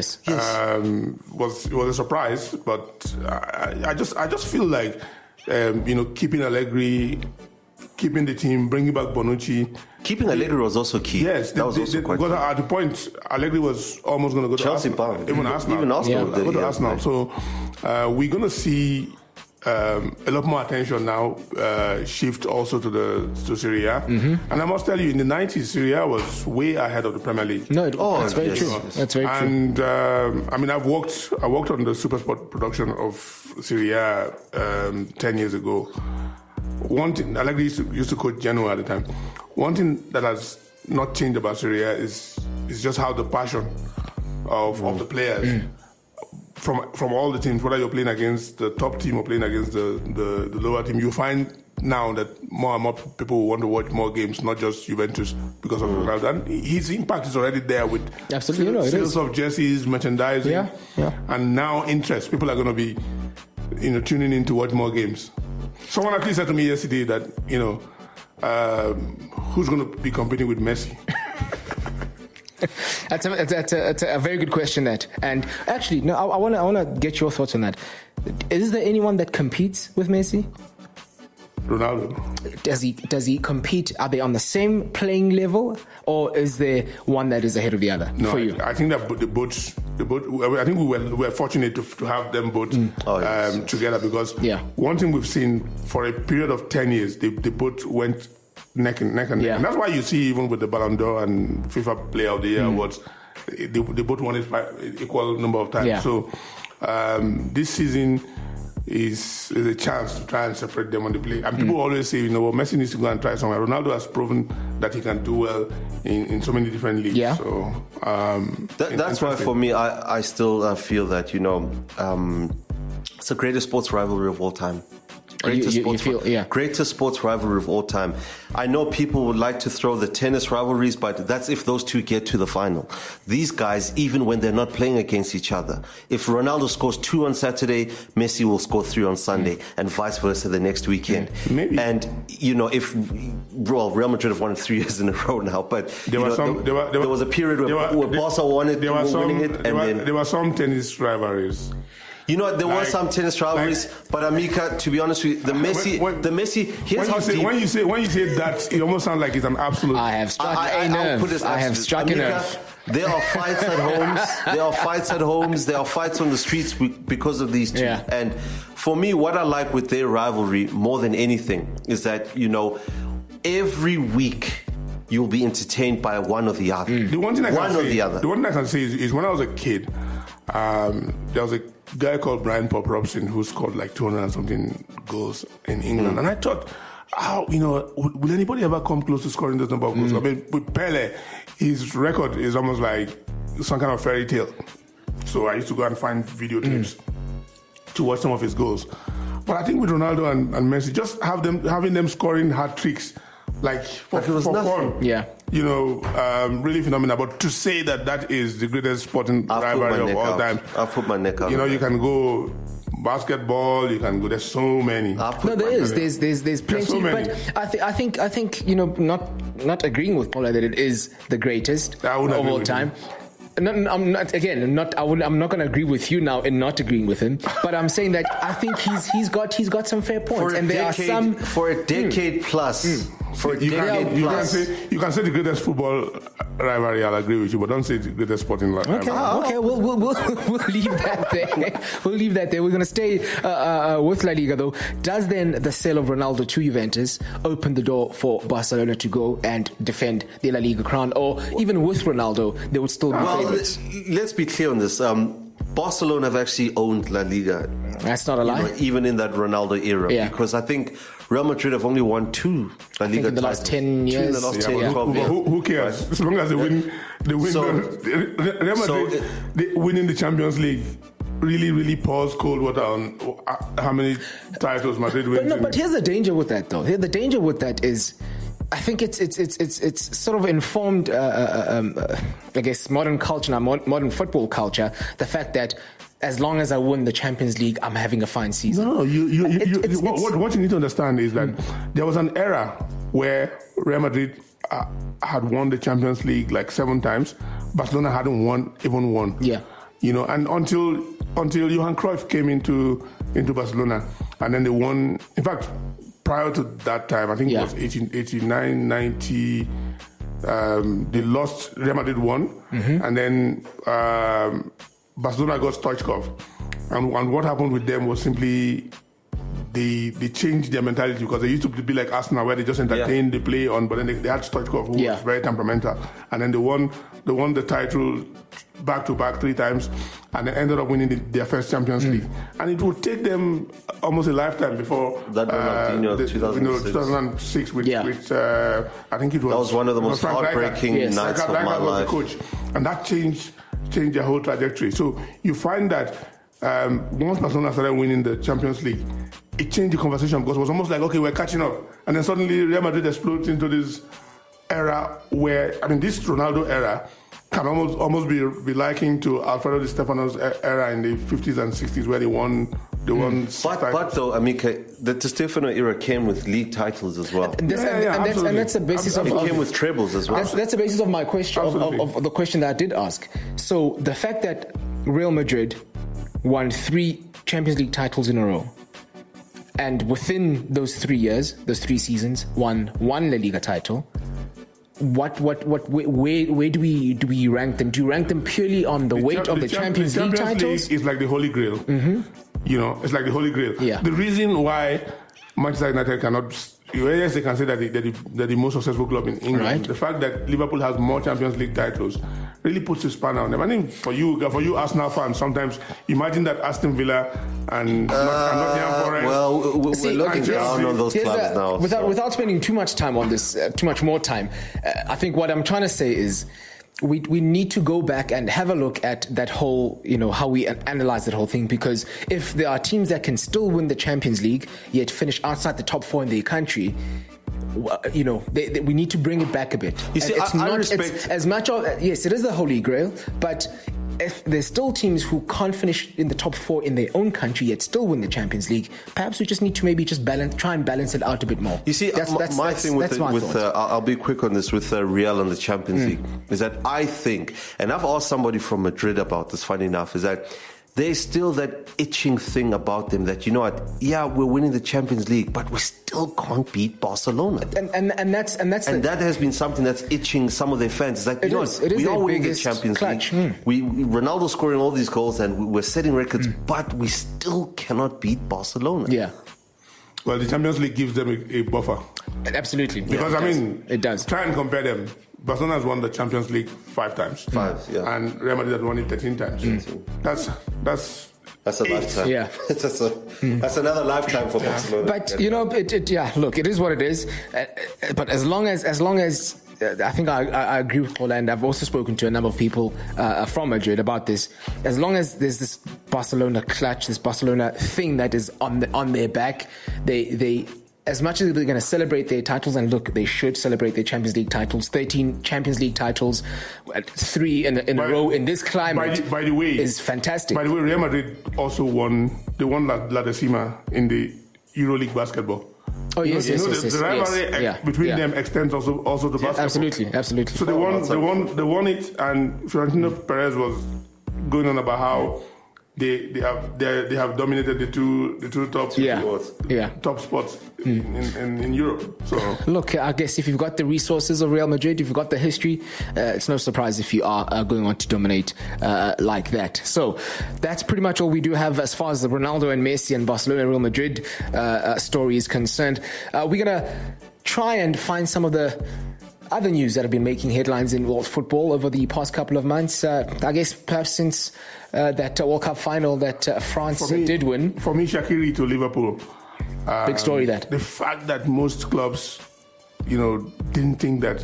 did was a surprise. But I just feel like keeping Allegri, keeping the team, bringing back Bonucci. Keeping Allegri was also key. Yes, that was also quite key. At the point, Allegri was almost going to go to Chelsea, Arsenal. Even Arsenal. Go to Arsenal. So we're going to see a lot more attention now shift also to Serie A. And I must tell you, in the 90s, Serie A was way ahead of the Premier League. That's very true. That's very true. And I worked on the Supersport production of Serie A 10 years ago. one thing, I like used to coach Genoa at the time. One thing that has not changed about Serie A is just how the passion of the players from all the teams, whether you're playing against the top team or playing against the lower team, you find now that more and more people want to watch more games, not just Juventus, because of Ronaldo. And his impact is already there with sales of jerseys, merchandising, and now interest. People are going to be, tuning in to watch more games. Someone actually said to me yesterday that, who's going to be competing with Messi? That's a very good question. And actually, no, I want to get your thoughts on that. Is there anyone that competes with Messi? Ronaldo. Does he compete? Are they on the same playing level, or is there one that is ahead of the other for you? I think that the both. I think we were fortunate to have them both together, because one thing we've seen for a period of 10 years, they both went neck and neck. And that's why you see, even with the Ballon d'Or and FIFA Player of the Year awards, they both won it equal number of times. Yeah. So this season is a chance to try and separate them on the play. And people always say, Messi needs to go and try somewhere. Ronaldo has proven that he can do well in so many different leagues. Yeah. So that's why for me, I still feel that, it's the greatest sports rivalry of all time. Greatest sports rivalry of all time. I know people would like to throw the tennis rivalries, but that's if those two get to the final. These guys, even when they're not playing against each other, if Ronaldo scores 2 on Saturday, Messi will score 3 on Sunday, and vice versa the next weekend. Maybe. And, if Real Madrid have won it 3 years in a row now, but there was a period where Barca won it, there were some tennis rivalries. There were some tennis rivalries, but Amika, to be honest with you, the Messi. Here's how deep. When you say that, it almost sounds like it's an absolute. I have struck a nerve. I have struck a nerve. There are fights at homes. There are fights on the streets because of these two. Yeah. And for me, what I like with their rivalry more than anything is that every week you'll be entertained by one or the other. The one thing I can say is when I was a kid, there was a guy called Brian Pop Robson who scored like 200 and something goals in England. And I thought, will anybody ever come close to scoring this number of goals? I mean, with Pele, his record is almost like some kind of fairy tale. So I used to go and find videotapes to watch some of his goals. But I think with Ronaldo and Messi, just having them scoring hat tricks, like for fun. Yeah. Really phenomenal. But to say that is the greatest sporting rivalry of all time. I'll put my neck out. You can go basketball, you can go, there's so many. There's plenty. So many. But I think not agreeing with Paula that it is the greatest of all time. I'm not going to agree with you now in not agreeing with him, but I'm saying that I think he's got some fair points, and there are some for a decade plus. For a decade plus. You can say the greatest football rivalry. I'll agree with you, but don't say the greatest sporting rivalry. Okay. We'll leave that there. We'll leave that there. We're going to stay with La Liga though. Does then the sale of Ronaldo to Juventus open the door for Barcelona to go and defend the La Liga crown, or even with Ronaldo, they would still be favorites? Let's be clear on this. Barcelona have actually owned La Liga. That's not a lie. Even in that Ronaldo era, because I think Real Madrid have only won 2 La Liga in the last 10 years. In the last 10, 12 years. Who cares? As long as they win. Real Madrid winning the Champions League really, really pours cold water on how many titles Madrid wins. But here's the danger with that, though. The danger with that is, I think it's sort of informed, I guess, modern culture, modern football culture. The fact that as long as I win the Champions League, I'm having a fine season. No, what you need to understand is that there was an era where Real Madrid had won the Champions League like 7 times. Barcelona hadn't won even one. Yeah. And until Johan Cruyff came into Barcelona, and then they won. In fact, prior to that time, I think it was 89, 90, they lost, Real Madrid won, and then Barcelona got Stoichkov. And what happened with them was simply they changed their mentality, because they used to be like Arsenal, where they just entertained the play on, but then they had Stoichkov, who was very temperamental, and then they won the title back-to-back 3 times, and they ended up winning their first Champions League. And it would take them almost a lifetime before that 2006 with I think it was... That was one of the most heartbreaking nights of my life. Coach. And that changed their whole trajectory. So you find that once Barcelona started winning the Champions League, it changed the conversation, because it was almost like, okay, we're catching up. And then suddenly Real Madrid explodes into this era where, this Ronaldo era can almost be likened to Alfredo Di Stefano's era in the 50s and 60s, where they won. But though, Amika, the Di Stefano era came with league titles as well. And that's the basis of... It came with trebles as well. That's the basis of my question, of the question that I did ask. So the fact that Real Madrid won 3 Champions League titles in a row, and within those 3 years, those 3 seasons, won 1 La Liga title, where do we rank them? Do you rank them purely on the weight of the Champions League titles? League is like the Holy Grail. Mm-hmm. It's like the Holy Grail. Yeah. The reason why Manchester United cannot... Yes, they can say that they're the most successful club in England. Right. The fact that Liverpool has more Champions League titles really puts a spanner on them. I think for you Arsenal fans, sometimes imagine that Aston Villa and Nottingham Forest... Well, we're looking down on those clubs now. Without spending too much time on this, too much more time, I think what I'm trying to say is we need to go back and have a look at that whole, how we analyze that whole thing, because if there are teams that can still win the Champions League yet finish outside the top 4 in their country, we need to bring it back a bit. You see, I respect... It's as much of... Yes, it is the Holy Grail, but if there's still teams who can't finish in the top 4 in their own country yet still win the Champions League, perhaps we just need to maybe just try and balance it out a bit more. You see, my thing with I'll be quick on this, with Real and the Champions League, is that I think, and I've asked somebody from Madrid about this, funny enough, is that there's still that itching thing about them that, we're winning the Champions League, but we still can't beat Barcelona. And that has been something that's itching some of their fans. It's like, we are winning the Champions League. Ronaldo scoring all these goals, and we're setting records, but we still cannot beat Barcelona. Yeah. Well, the Champions League gives them a buffer. Absolutely. Because, it does. Try and compare them. Barcelona has won the Champions League 5 times. 5, yeah. And Real Madrid has won it 13 times. That's a lifetime. Yeah. That's another lifetime for Barcelona. But, look, it is what it is. But as long as I think I agree with Ola, and I've also spoken to a number of people from Madrid about this. As long as there's this Barcelona clutch, this Barcelona thing that is on their back, they as much as they're going to celebrate their titles, and look, they should celebrate their Champions League titles, 13 Champions League titles, 3 in a row in this climate, by the way, is fantastic. By the way, Real Madrid also won La Decima in the EuroLeague basketball. Oh yes, the rivalry between them extends also to basketball. Absolutely. So they won it, and Florentino Perez was going on about how they have dominated the two top spots in Europe. So look, I guess if you've got the resources of Real Madrid, if you've got the history, it's no surprise if you are going on to dominate like that. So that's pretty much all we do have as far as the Ronaldo and Messi and Barcelona Real Madrid story is concerned. We're gonna try and find some of the other news that have been making headlines in world football over the past couple of months. I guess perhaps since that World Cup final that France did win. For me, Shaqiri to Liverpool. Big story that. The fact that most clubs, didn't think that,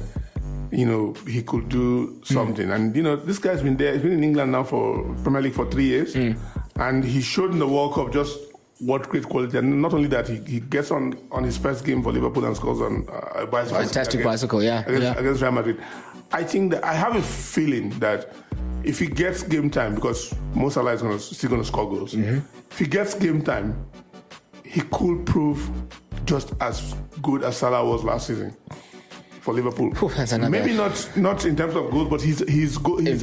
he could do something. And, this guy's been there. He's been in England now for Premier League for 3 years. And he showed in the World Cup just what great quality. And not only that, he gets on his first game for Liverpool and scores on a bicycle. Fantastic bicycle, against Real Madrid. I think that I have a feeling that if he gets game time, because Mo Salah is still going to score goals, if he gets game time, he could prove just as good as Salah was last season for Liverpool. Maybe not in terms of goals, but his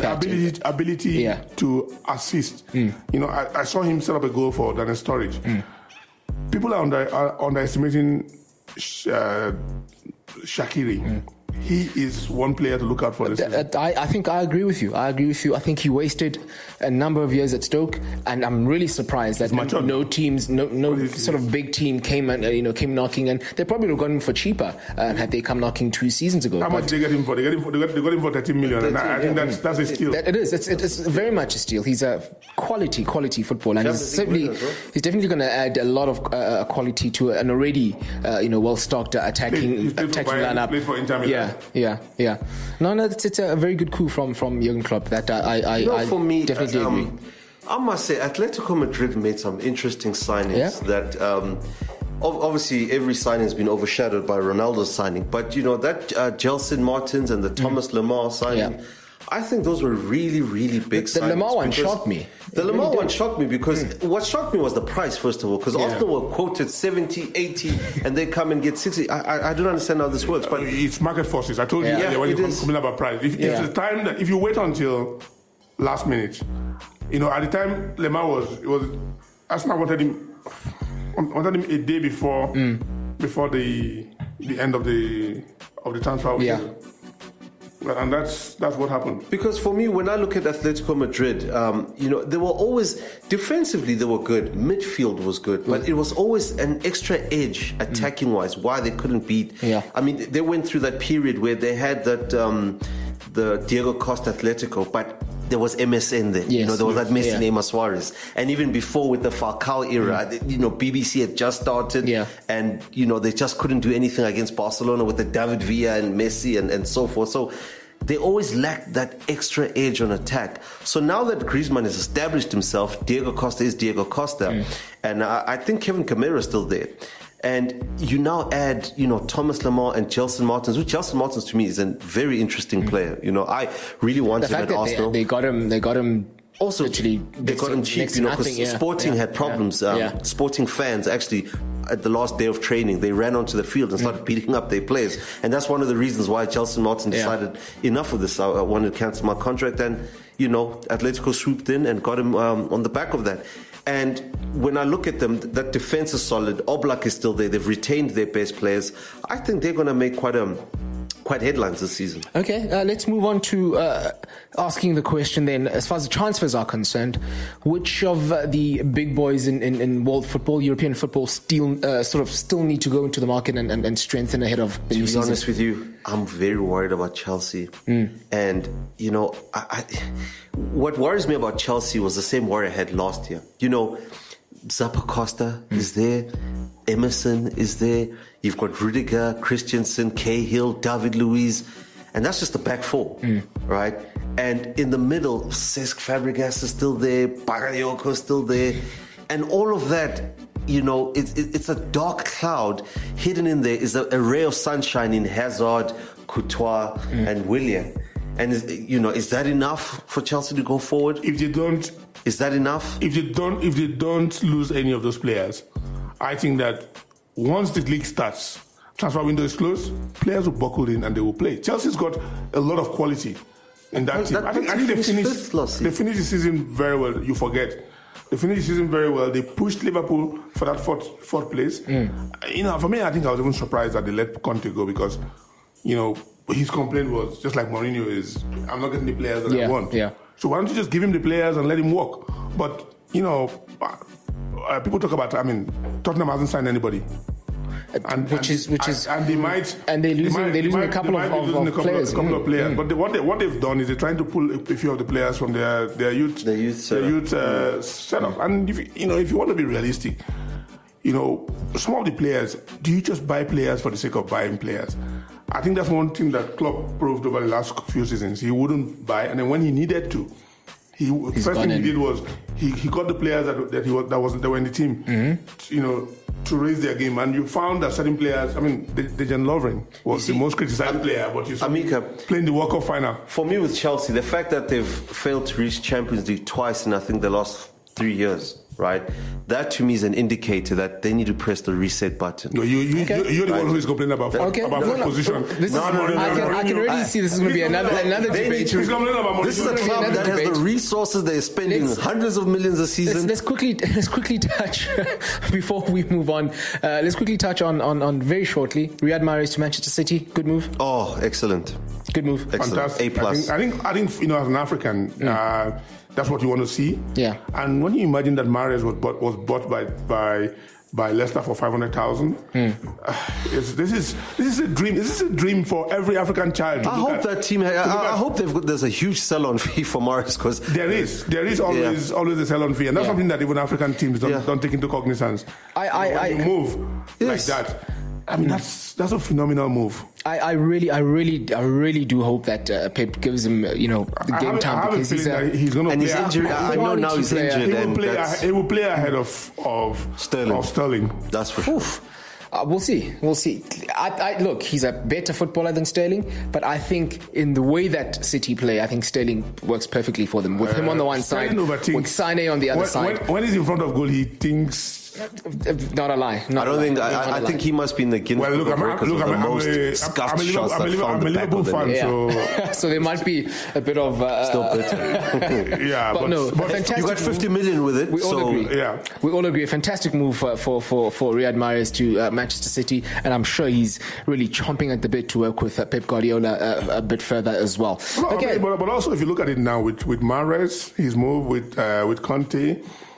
ability to assist. I saw him set up a goal for Daniel Sturridge. People are underestimating Shaqiri. he is one player to look out for this season. I think I agree with you. I think he wasted a number of years at Stoke, and I'm really surprised that no sort of big team came and came knocking, and they probably would have got him for cheaper had they come knocking 2 seasons ago. How much did they get him for? They got him for 13 million, and I think that's a steal. It is. It's very much a steal. He's a quality footballer, and he's definitely going to add a lot of quality to an already well-stocked attacking lineup. Played for Inter Milan. Yeah. No, it's a very good coup from Jurgen Klopp that I definitely agree. I must say, Atletico Madrid made some interesting signings that obviously every signing has been overshadowed by Ronaldo's signing. But, that Gelson Martins and the Thomas Lemar signing, I think those were really, really big signings. The Lemar one shocked me. The Lemar one shocked me because what shocked me was the price, first of all, because Arsenal were quoted 70, 80, and they come and get 60. I don't understand how this works. But it's market forces. I told you when you complain about price. If you wait until last minute, at the time Lemar Arsenal wanted him a day before the end of the transfer. And that's what happened. Because for me, when I look at Atletico Madrid, they were always defensively they were good, midfield was good, but it was always an extra edge attacking wise. Why they couldn't beat? I mean, they went through that period where they had that the Diego Costa Atletico, but there was MSN there. There was that Messi, Neymar, Suarez, and even before with the Falcao era, BBC had just started, and they just couldn't do anything against Barcelona with the David Villa and Messi and so forth. So they always lacked that extra edge on attack. So now that Griezmann has established himself, Diego Costa is Diego Costa, and I think Kevin Kamara is still there. And you now add, Thomas Lemar and Gelson Martins, which Gelson Martins to me is a very interesting player. I really want him at Arsenal. They got him. Also, they got him cheap, because Sporting had problems. Sporting fans actually, at the last day of training, they ran onto the field and started beating up their players. And that's one of the reasons why Gelson Martins decided enough of this. I wanted to cancel my contract. And, Atletico swooped in and got him on the back of that. And when I look at them, that defense is solid. Oblak is still there. They've retained their best players. I think they're going to make quite headlines this season. Okay, let's move on to asking the question then, as far as the transfers are concerned, which of the big boys in world football, European football, still need to go into the market and strengthen ahead of the new season? To be honest with you, I'm very worried about Chelsea. And, what worries me about Chelsea was the same worry I had last year. Zappacosta is there. Emerson is there. You've got Rudiger, Christensen, Cahill, David Luiz, and that's just the back four, right? And in the middle, Cesc Fabregas is still there, Bakayoko is still there, and all of that, it's a dark cloud. Hidden in there is a ray of sunshine in Hazard, Courtois, and Willian. And is that enough for Chelsea to go forward? If they don't, is that enough? If they don't lose any of those players, I think that once the league starts, transfer window is closed, players will buckle in and they will play. Chelsea's got a lot of quality in that team. I think they finished the season very well. You forget. They finished the season very well. They pushed Liverpool for that fourth place. For me, I think I was even surprised that they let Conte go because, his complaint was just like Mourinho is, I'm not getting the players that I want. So why don't you just give him the players and let him walk? But, people talk about, Tottenham hasn't signed anybody. And they might, and they're losing a couple of players. But what they've done is they're trying to pull a few of the players from their youth setup. And if you want to be realistic, some of the players, do you just buy players for the sake of buying players? I think that's one thing that Klopp proved over the last few seasons. He wouldn't buy, and then when he needed to, first thing he did was he got the players that were in the team, to raise their game. And you found that certain players, Dejan Lovren was the most criticized player, but you saw playing the World Cup final. For me with Chelsea, the fact that they've failed to reach Champions League twice in I think the last 3 years, right? That to me is an indicator that they need to press the reset button. No, you're the one who is complaining about position. I can already see this is going to be another debate. This is a club that has the resources. They're spending hundreds of millions a season. Let's quickly touch before we move on. Let's quickly touch on very shortly. Riyad Mahrez to Manchester City. Good move. Oh, excellent. Good move. Excellent. Fantastic. A+. I think as an African, that's what you want to see. Yeah. And when you imagine that Mahrez was bought by Leicester for 500,000, this is a dream. This is a dream for every African child. I hope that team. I hope there's a huge sell-on fee for Mahrez, because there is always a sell-on fee, and that's something that even African teams don't take into cognizance. I move like that. I mean, that's a phenomenal move. I really do hope that Pep gives him, the game time, because he's going to play. And he's injured. I know now he's injured. He will play ahead of Sterling. That's for sure. We'll see. Look, he's a better footballer than Sterling, but I think in the way that City play, I think Sterling works perfectly for them. With him on the one side, with Sane on the other side. When he's in front of goal, he thinks. Not a lie. I think he must be in the Guinness Book of Records of the most scuffed shots that found the back of the net. So there might be a bit of still bitter. Yeah, but fantastic. You got 50 million with it. We all agree. Yeah, we all agree. A fantastic move for Riyad Mahrez to Manchester City, and I'm sure he's really chomping at the bit to work with Pep Guardiola a bit further as well. Okay, but also if you look at it now with Mahrez, his move with Conte.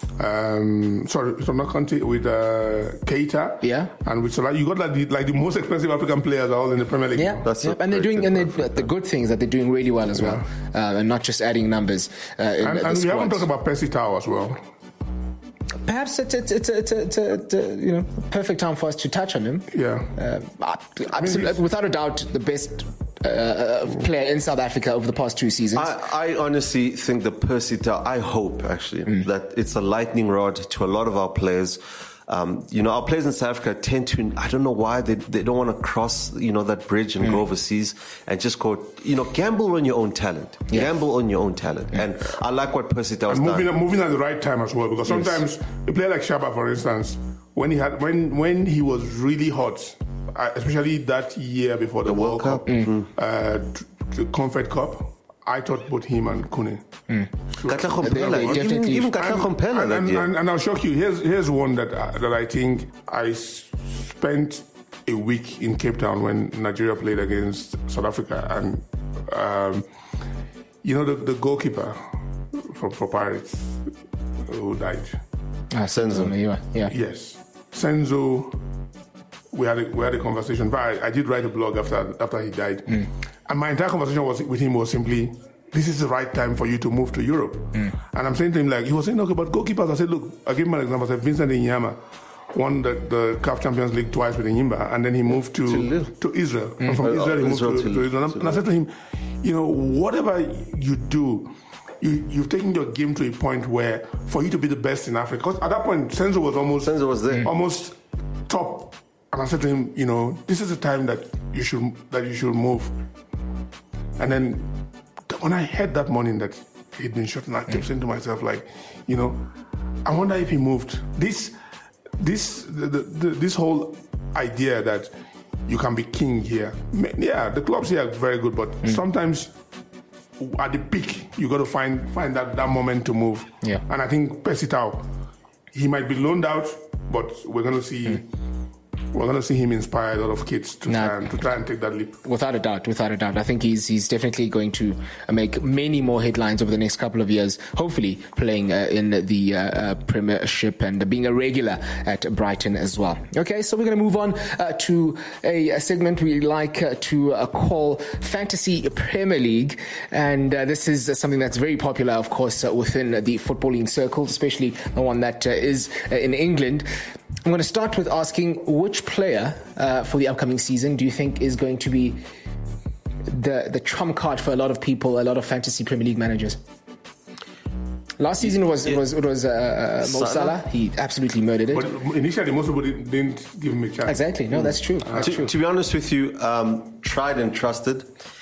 Not Conte, with Keita, and with Salah, you got like the most expensive African players are all in the Premier League. Yeah, and they're doing the good things that they're doing really well as well, and not just adding numbers. And we haven't talked about Percy Tau as well. Perhaps it's a perfect time for us to touch on him. Yeah, absolutely, without a doubt, the best player in South Africa over the past 2 seasons. I honestly think the Percy Tau, I hope actually that it's a lightning rod to a lot of our players. Our players in South Africa tend to, I don't know why, they don't want to cross, that bridge and go overseas and just go, gamble on your own talent. Yeah. Gamble on your own talent. Yeah. And I like what Percy Tau has done. Moving at the right time as well, because sometimes a player like Shaba, for instance, when he was really hot, especially that year before the World Cup, the Confed Cup, I thought both him and Kune. Even Katla. And I'll shock you. Here's one that I think I spent a week in Cape Town when Nigeria played against South Africa, and the goalkeeper for Pirates who died. Senzo. Yeah. Yes, Senzo. We had a conversation. But I did write a blog after he died, and my entire conversation with him was simply, this is the right time for you to move to Europe. And I'm saying to him, he was saying, okay, but goalkeepers. I said, look, I'll give him an example. I said, Vincent Inyama won the CAF Champions League twice with Enyimba, and then he moved to Israel. And from Israel, he moved to Israel. And I said to him, whatever you do, you've taken your game to a point where, for you to be the best in Africa, because at that point, Senzo was there. Almost top. And I said to him, this is the time that you should move. And then when I heard that morning that he'd been shot, and I kept saying to myself, I wonder if he moved. This whole idea that you can be king here. Yeah, the clubs here are very good, but sometimes at the peak you got to find that moment to move. Yeah. And I think Percy Tau, he might be loaned out, but we're going to see. We're going to see him inspire a lot of kids to try and take that leap. Without a doubt. I think he's definitely going to make many more headlines over the next couple of years, hopefully playing in the Premiership and being a regular at Brighton as well. Okay, so we're going to move on to a segment we like to call Fantasy Premier League. And this is something that's very popular, of course, within the footballing circles, especially the one that is in England. I'm going to start with asking, which player for the upcoming season do you think is going to be the trump card for a lot of people, a lot of fantasy Premier League managers? Last season it was Mo Salah. He absolutely murdered it. But initially, most people didn't give him a chance. Exactly. No, that's true. To be honest with you, tried and trusted.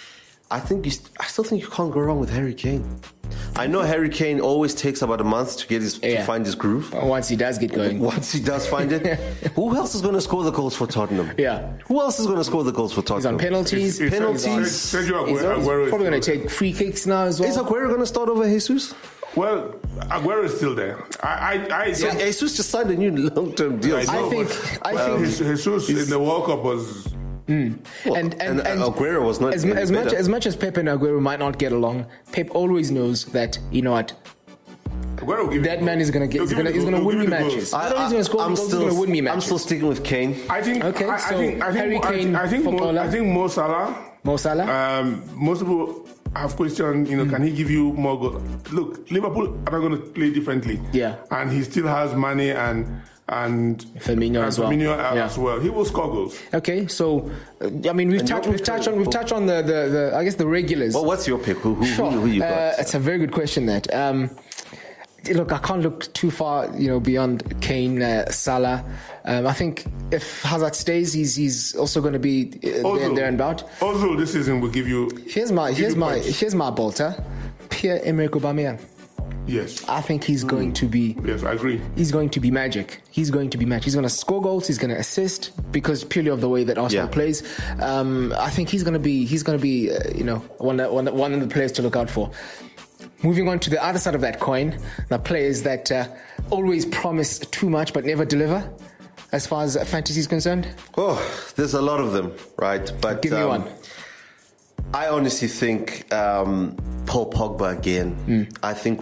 I still think you can't go wrong with Harry Kane. I know Harry Kane always takes about a month to get to find his groove. Once he does get going. Once he does find it. Who else is going to score the goals for Tottenham? Yeah. Who else is going to score the goals for Tottenham? He's on penalties. He's Probably going to take free kicks now as well. Is Aguero going to start over Jesus? Well, Aguero is still there. Jesus just signed a new long-term deal. I think Jesus in the World Cup was... And Aguero was not as much as Pep and Aguero might not get along. Pep always knows that, you know what, that man is going to win me matches. Not only is he going to win me matches. I'm still sticking with Kane. I think Harry Kane. I think Mo Salah. Mo Salah. Most people have questioned, can he give you more goals? Look, Liverpool are not going to play differently. Yeah, and he still has Mane and Firmino as well. He will score goals. Okay, so we've touched on the I guess the regulars. Well, what's your pick? Who you got? It's a very good question. That look, I can't look too far, beyond Kane, Salah. I think if Hazard stays, he's also going to be there and about. Also, this season will give you. Here's my bolter, Pierre-Emerick Aubameyang. Yes. I think he's going to be... Yes, I agree. He's going to be magic. He's going to score goals. He's going to assist because purely of the way that Arsenal plays. I think he's going to be one of the players to look out for. Moving on to the other side of that coin, the players that always promise too much but never deliver as far as fantasy is concerned. Oh, there's a lot of them, right? But give me one. I honestly think Paul Pogba again. I think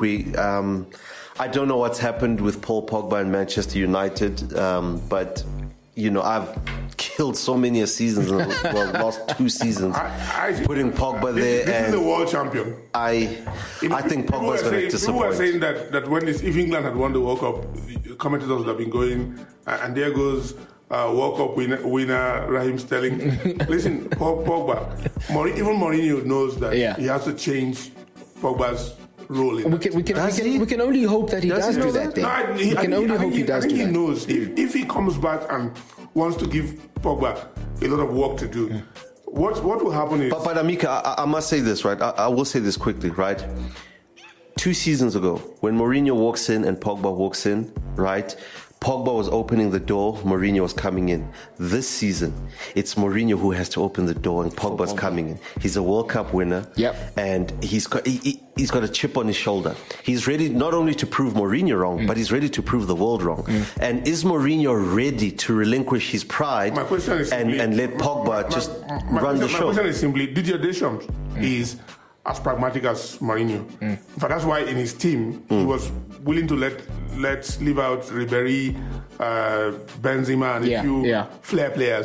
I don't know what's happened with Paul Pogba in Manchester United, but I've killed so many seasons in the last 2 seasons putting Pogba there. This is the world champion. I think Pogba's going to disappoint. People were saying that if England had won the World Cup, commentators would have been going, and there goes World Cup winner Raheem Sterling. Listen, Pogba, even Mourinho knows that he has to change Pogba's role. We can only hope that he does do that. We can only hope he does do that. He knows if he comes back and wants to give Pogba a lot of work to do. What will happen is... But Amika, I must say this, right? I will say this quickly, right? 2 seasons ago, when Mourinho walks in and Pogba walks in, right? Pogba was opening the door, Mourinho was coming in. This season, it's Mourinho who has to open the door and Pogba's coming in. He's a World Cup winner. Yep. And he's got a chip on his shoulder. He's ready not only to prove Mourinho wrong, but he's ready to prove the world wrong. And is Mourinho ready to relinquish his pride and let Pogba just run the show? My question is simply, Didier Deschamps is as pragmatic as Mourinho. But that's why in his team, he was willing to let leave out Ribéry, Benzema, and a few flair players.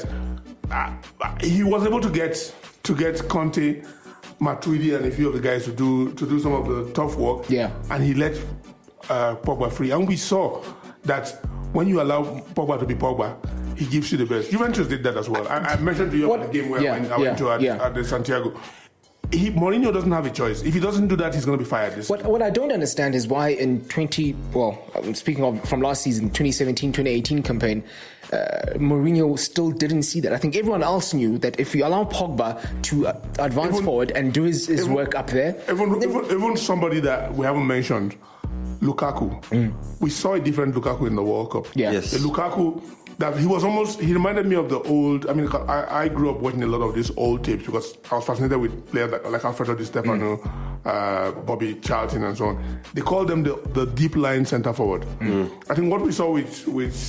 He was able to get Conte, Matuidi, and a few of the guys to do some of the tough work. Yeah. And he let Pogba free. And we saw that when you allow Pogba to be Pogba, he gives you the best. Juventus did that as well. I mentioned to you about the game where I went to at the Santiago. Mourinho doesn't have a choice. If he doesn't do that, he's going to be fired. What I don't understand is why in speaking of from last season, 2017-2018 campaign, Mourinho still didn't see that. I think everyone else knew that if you allow Pogba to advance forward and do his work up there... Even somebody that we haven't mentioned, Lukaku. We saw a different Lukaku in the World Cup. Yeah. Yes. The Lukaku... that he reminded me of the old... I grew up watching a lot of these old tapes because I was fascinated with players like Alfredo Di Stefano, Bobby Charlton and so on. They called them the deep line centre forward. I think what we saw with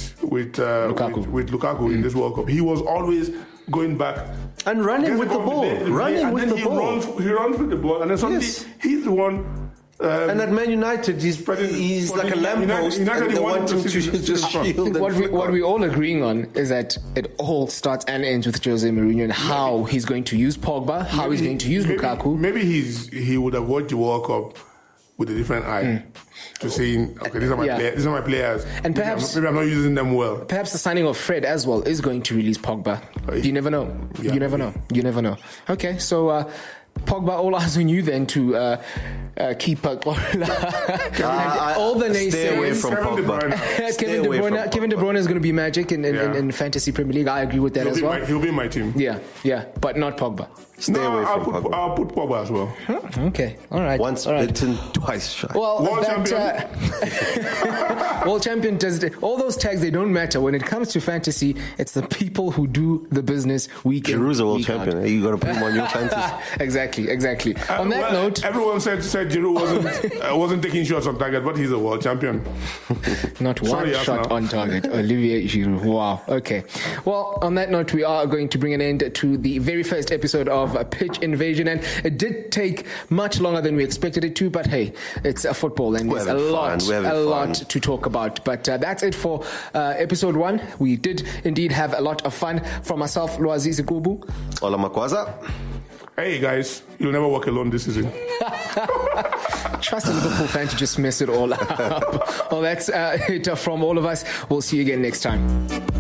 Lukaku in this World Cup, he was always going back and running with the ball. He runs with the ball, and then suddenly he's the one. And at Man United, he's like a lamppost, and they want him to just shield. What we're all agreeing on is that it all starts and ends with Jose Mourinho and how he's going to use Pogba, how he's going to use Lukaku. Maybe he would have watched the World Cup with a different eye to saying, okay, these are my players. And perhaps maybe I'm not using them well. Perhaps the signing of Fred as well is going to release Pogba. You never know. You never know. Okay, so. Pogba, all eyes on you then to keep all the naysayers. Stay away from Pogba. Kevin De Bruyne is going to be magic in Fantasy Premier League. I agree with that as well. He'll be in my team. Yeah, but not Pogba. Stay away from Pogba. I'll put Pogba as well. Okay, all right. Once bitten, twice shy. Well, World champion. World champion does all those tags. They don't matter when it comes to fantasy. It's the people who do the business week in. Giroud's a world champion. You got to put him on your fantasy. Exactly. On that note, everyone said Giroud wasn't taking shots on target, but he's a world champion. Not one shot on target. Olivier Giroud. Wow. Okay. Well, on that note, we are going to bring an end to the very first episode of Pitch Invasion, and it did take much longer than we expected it to. But hey, it's a football, and there's a lot to talk about. But that's it for episode 1. We did indeed have a lot of fun. From myself, Lwazi Zikubu. Ola Makwaza. Hey guys, you'll never walk alone this season. Trust a Liverpool fan to just mess it all up. Well, that's it from all of us. We'll see you again next time.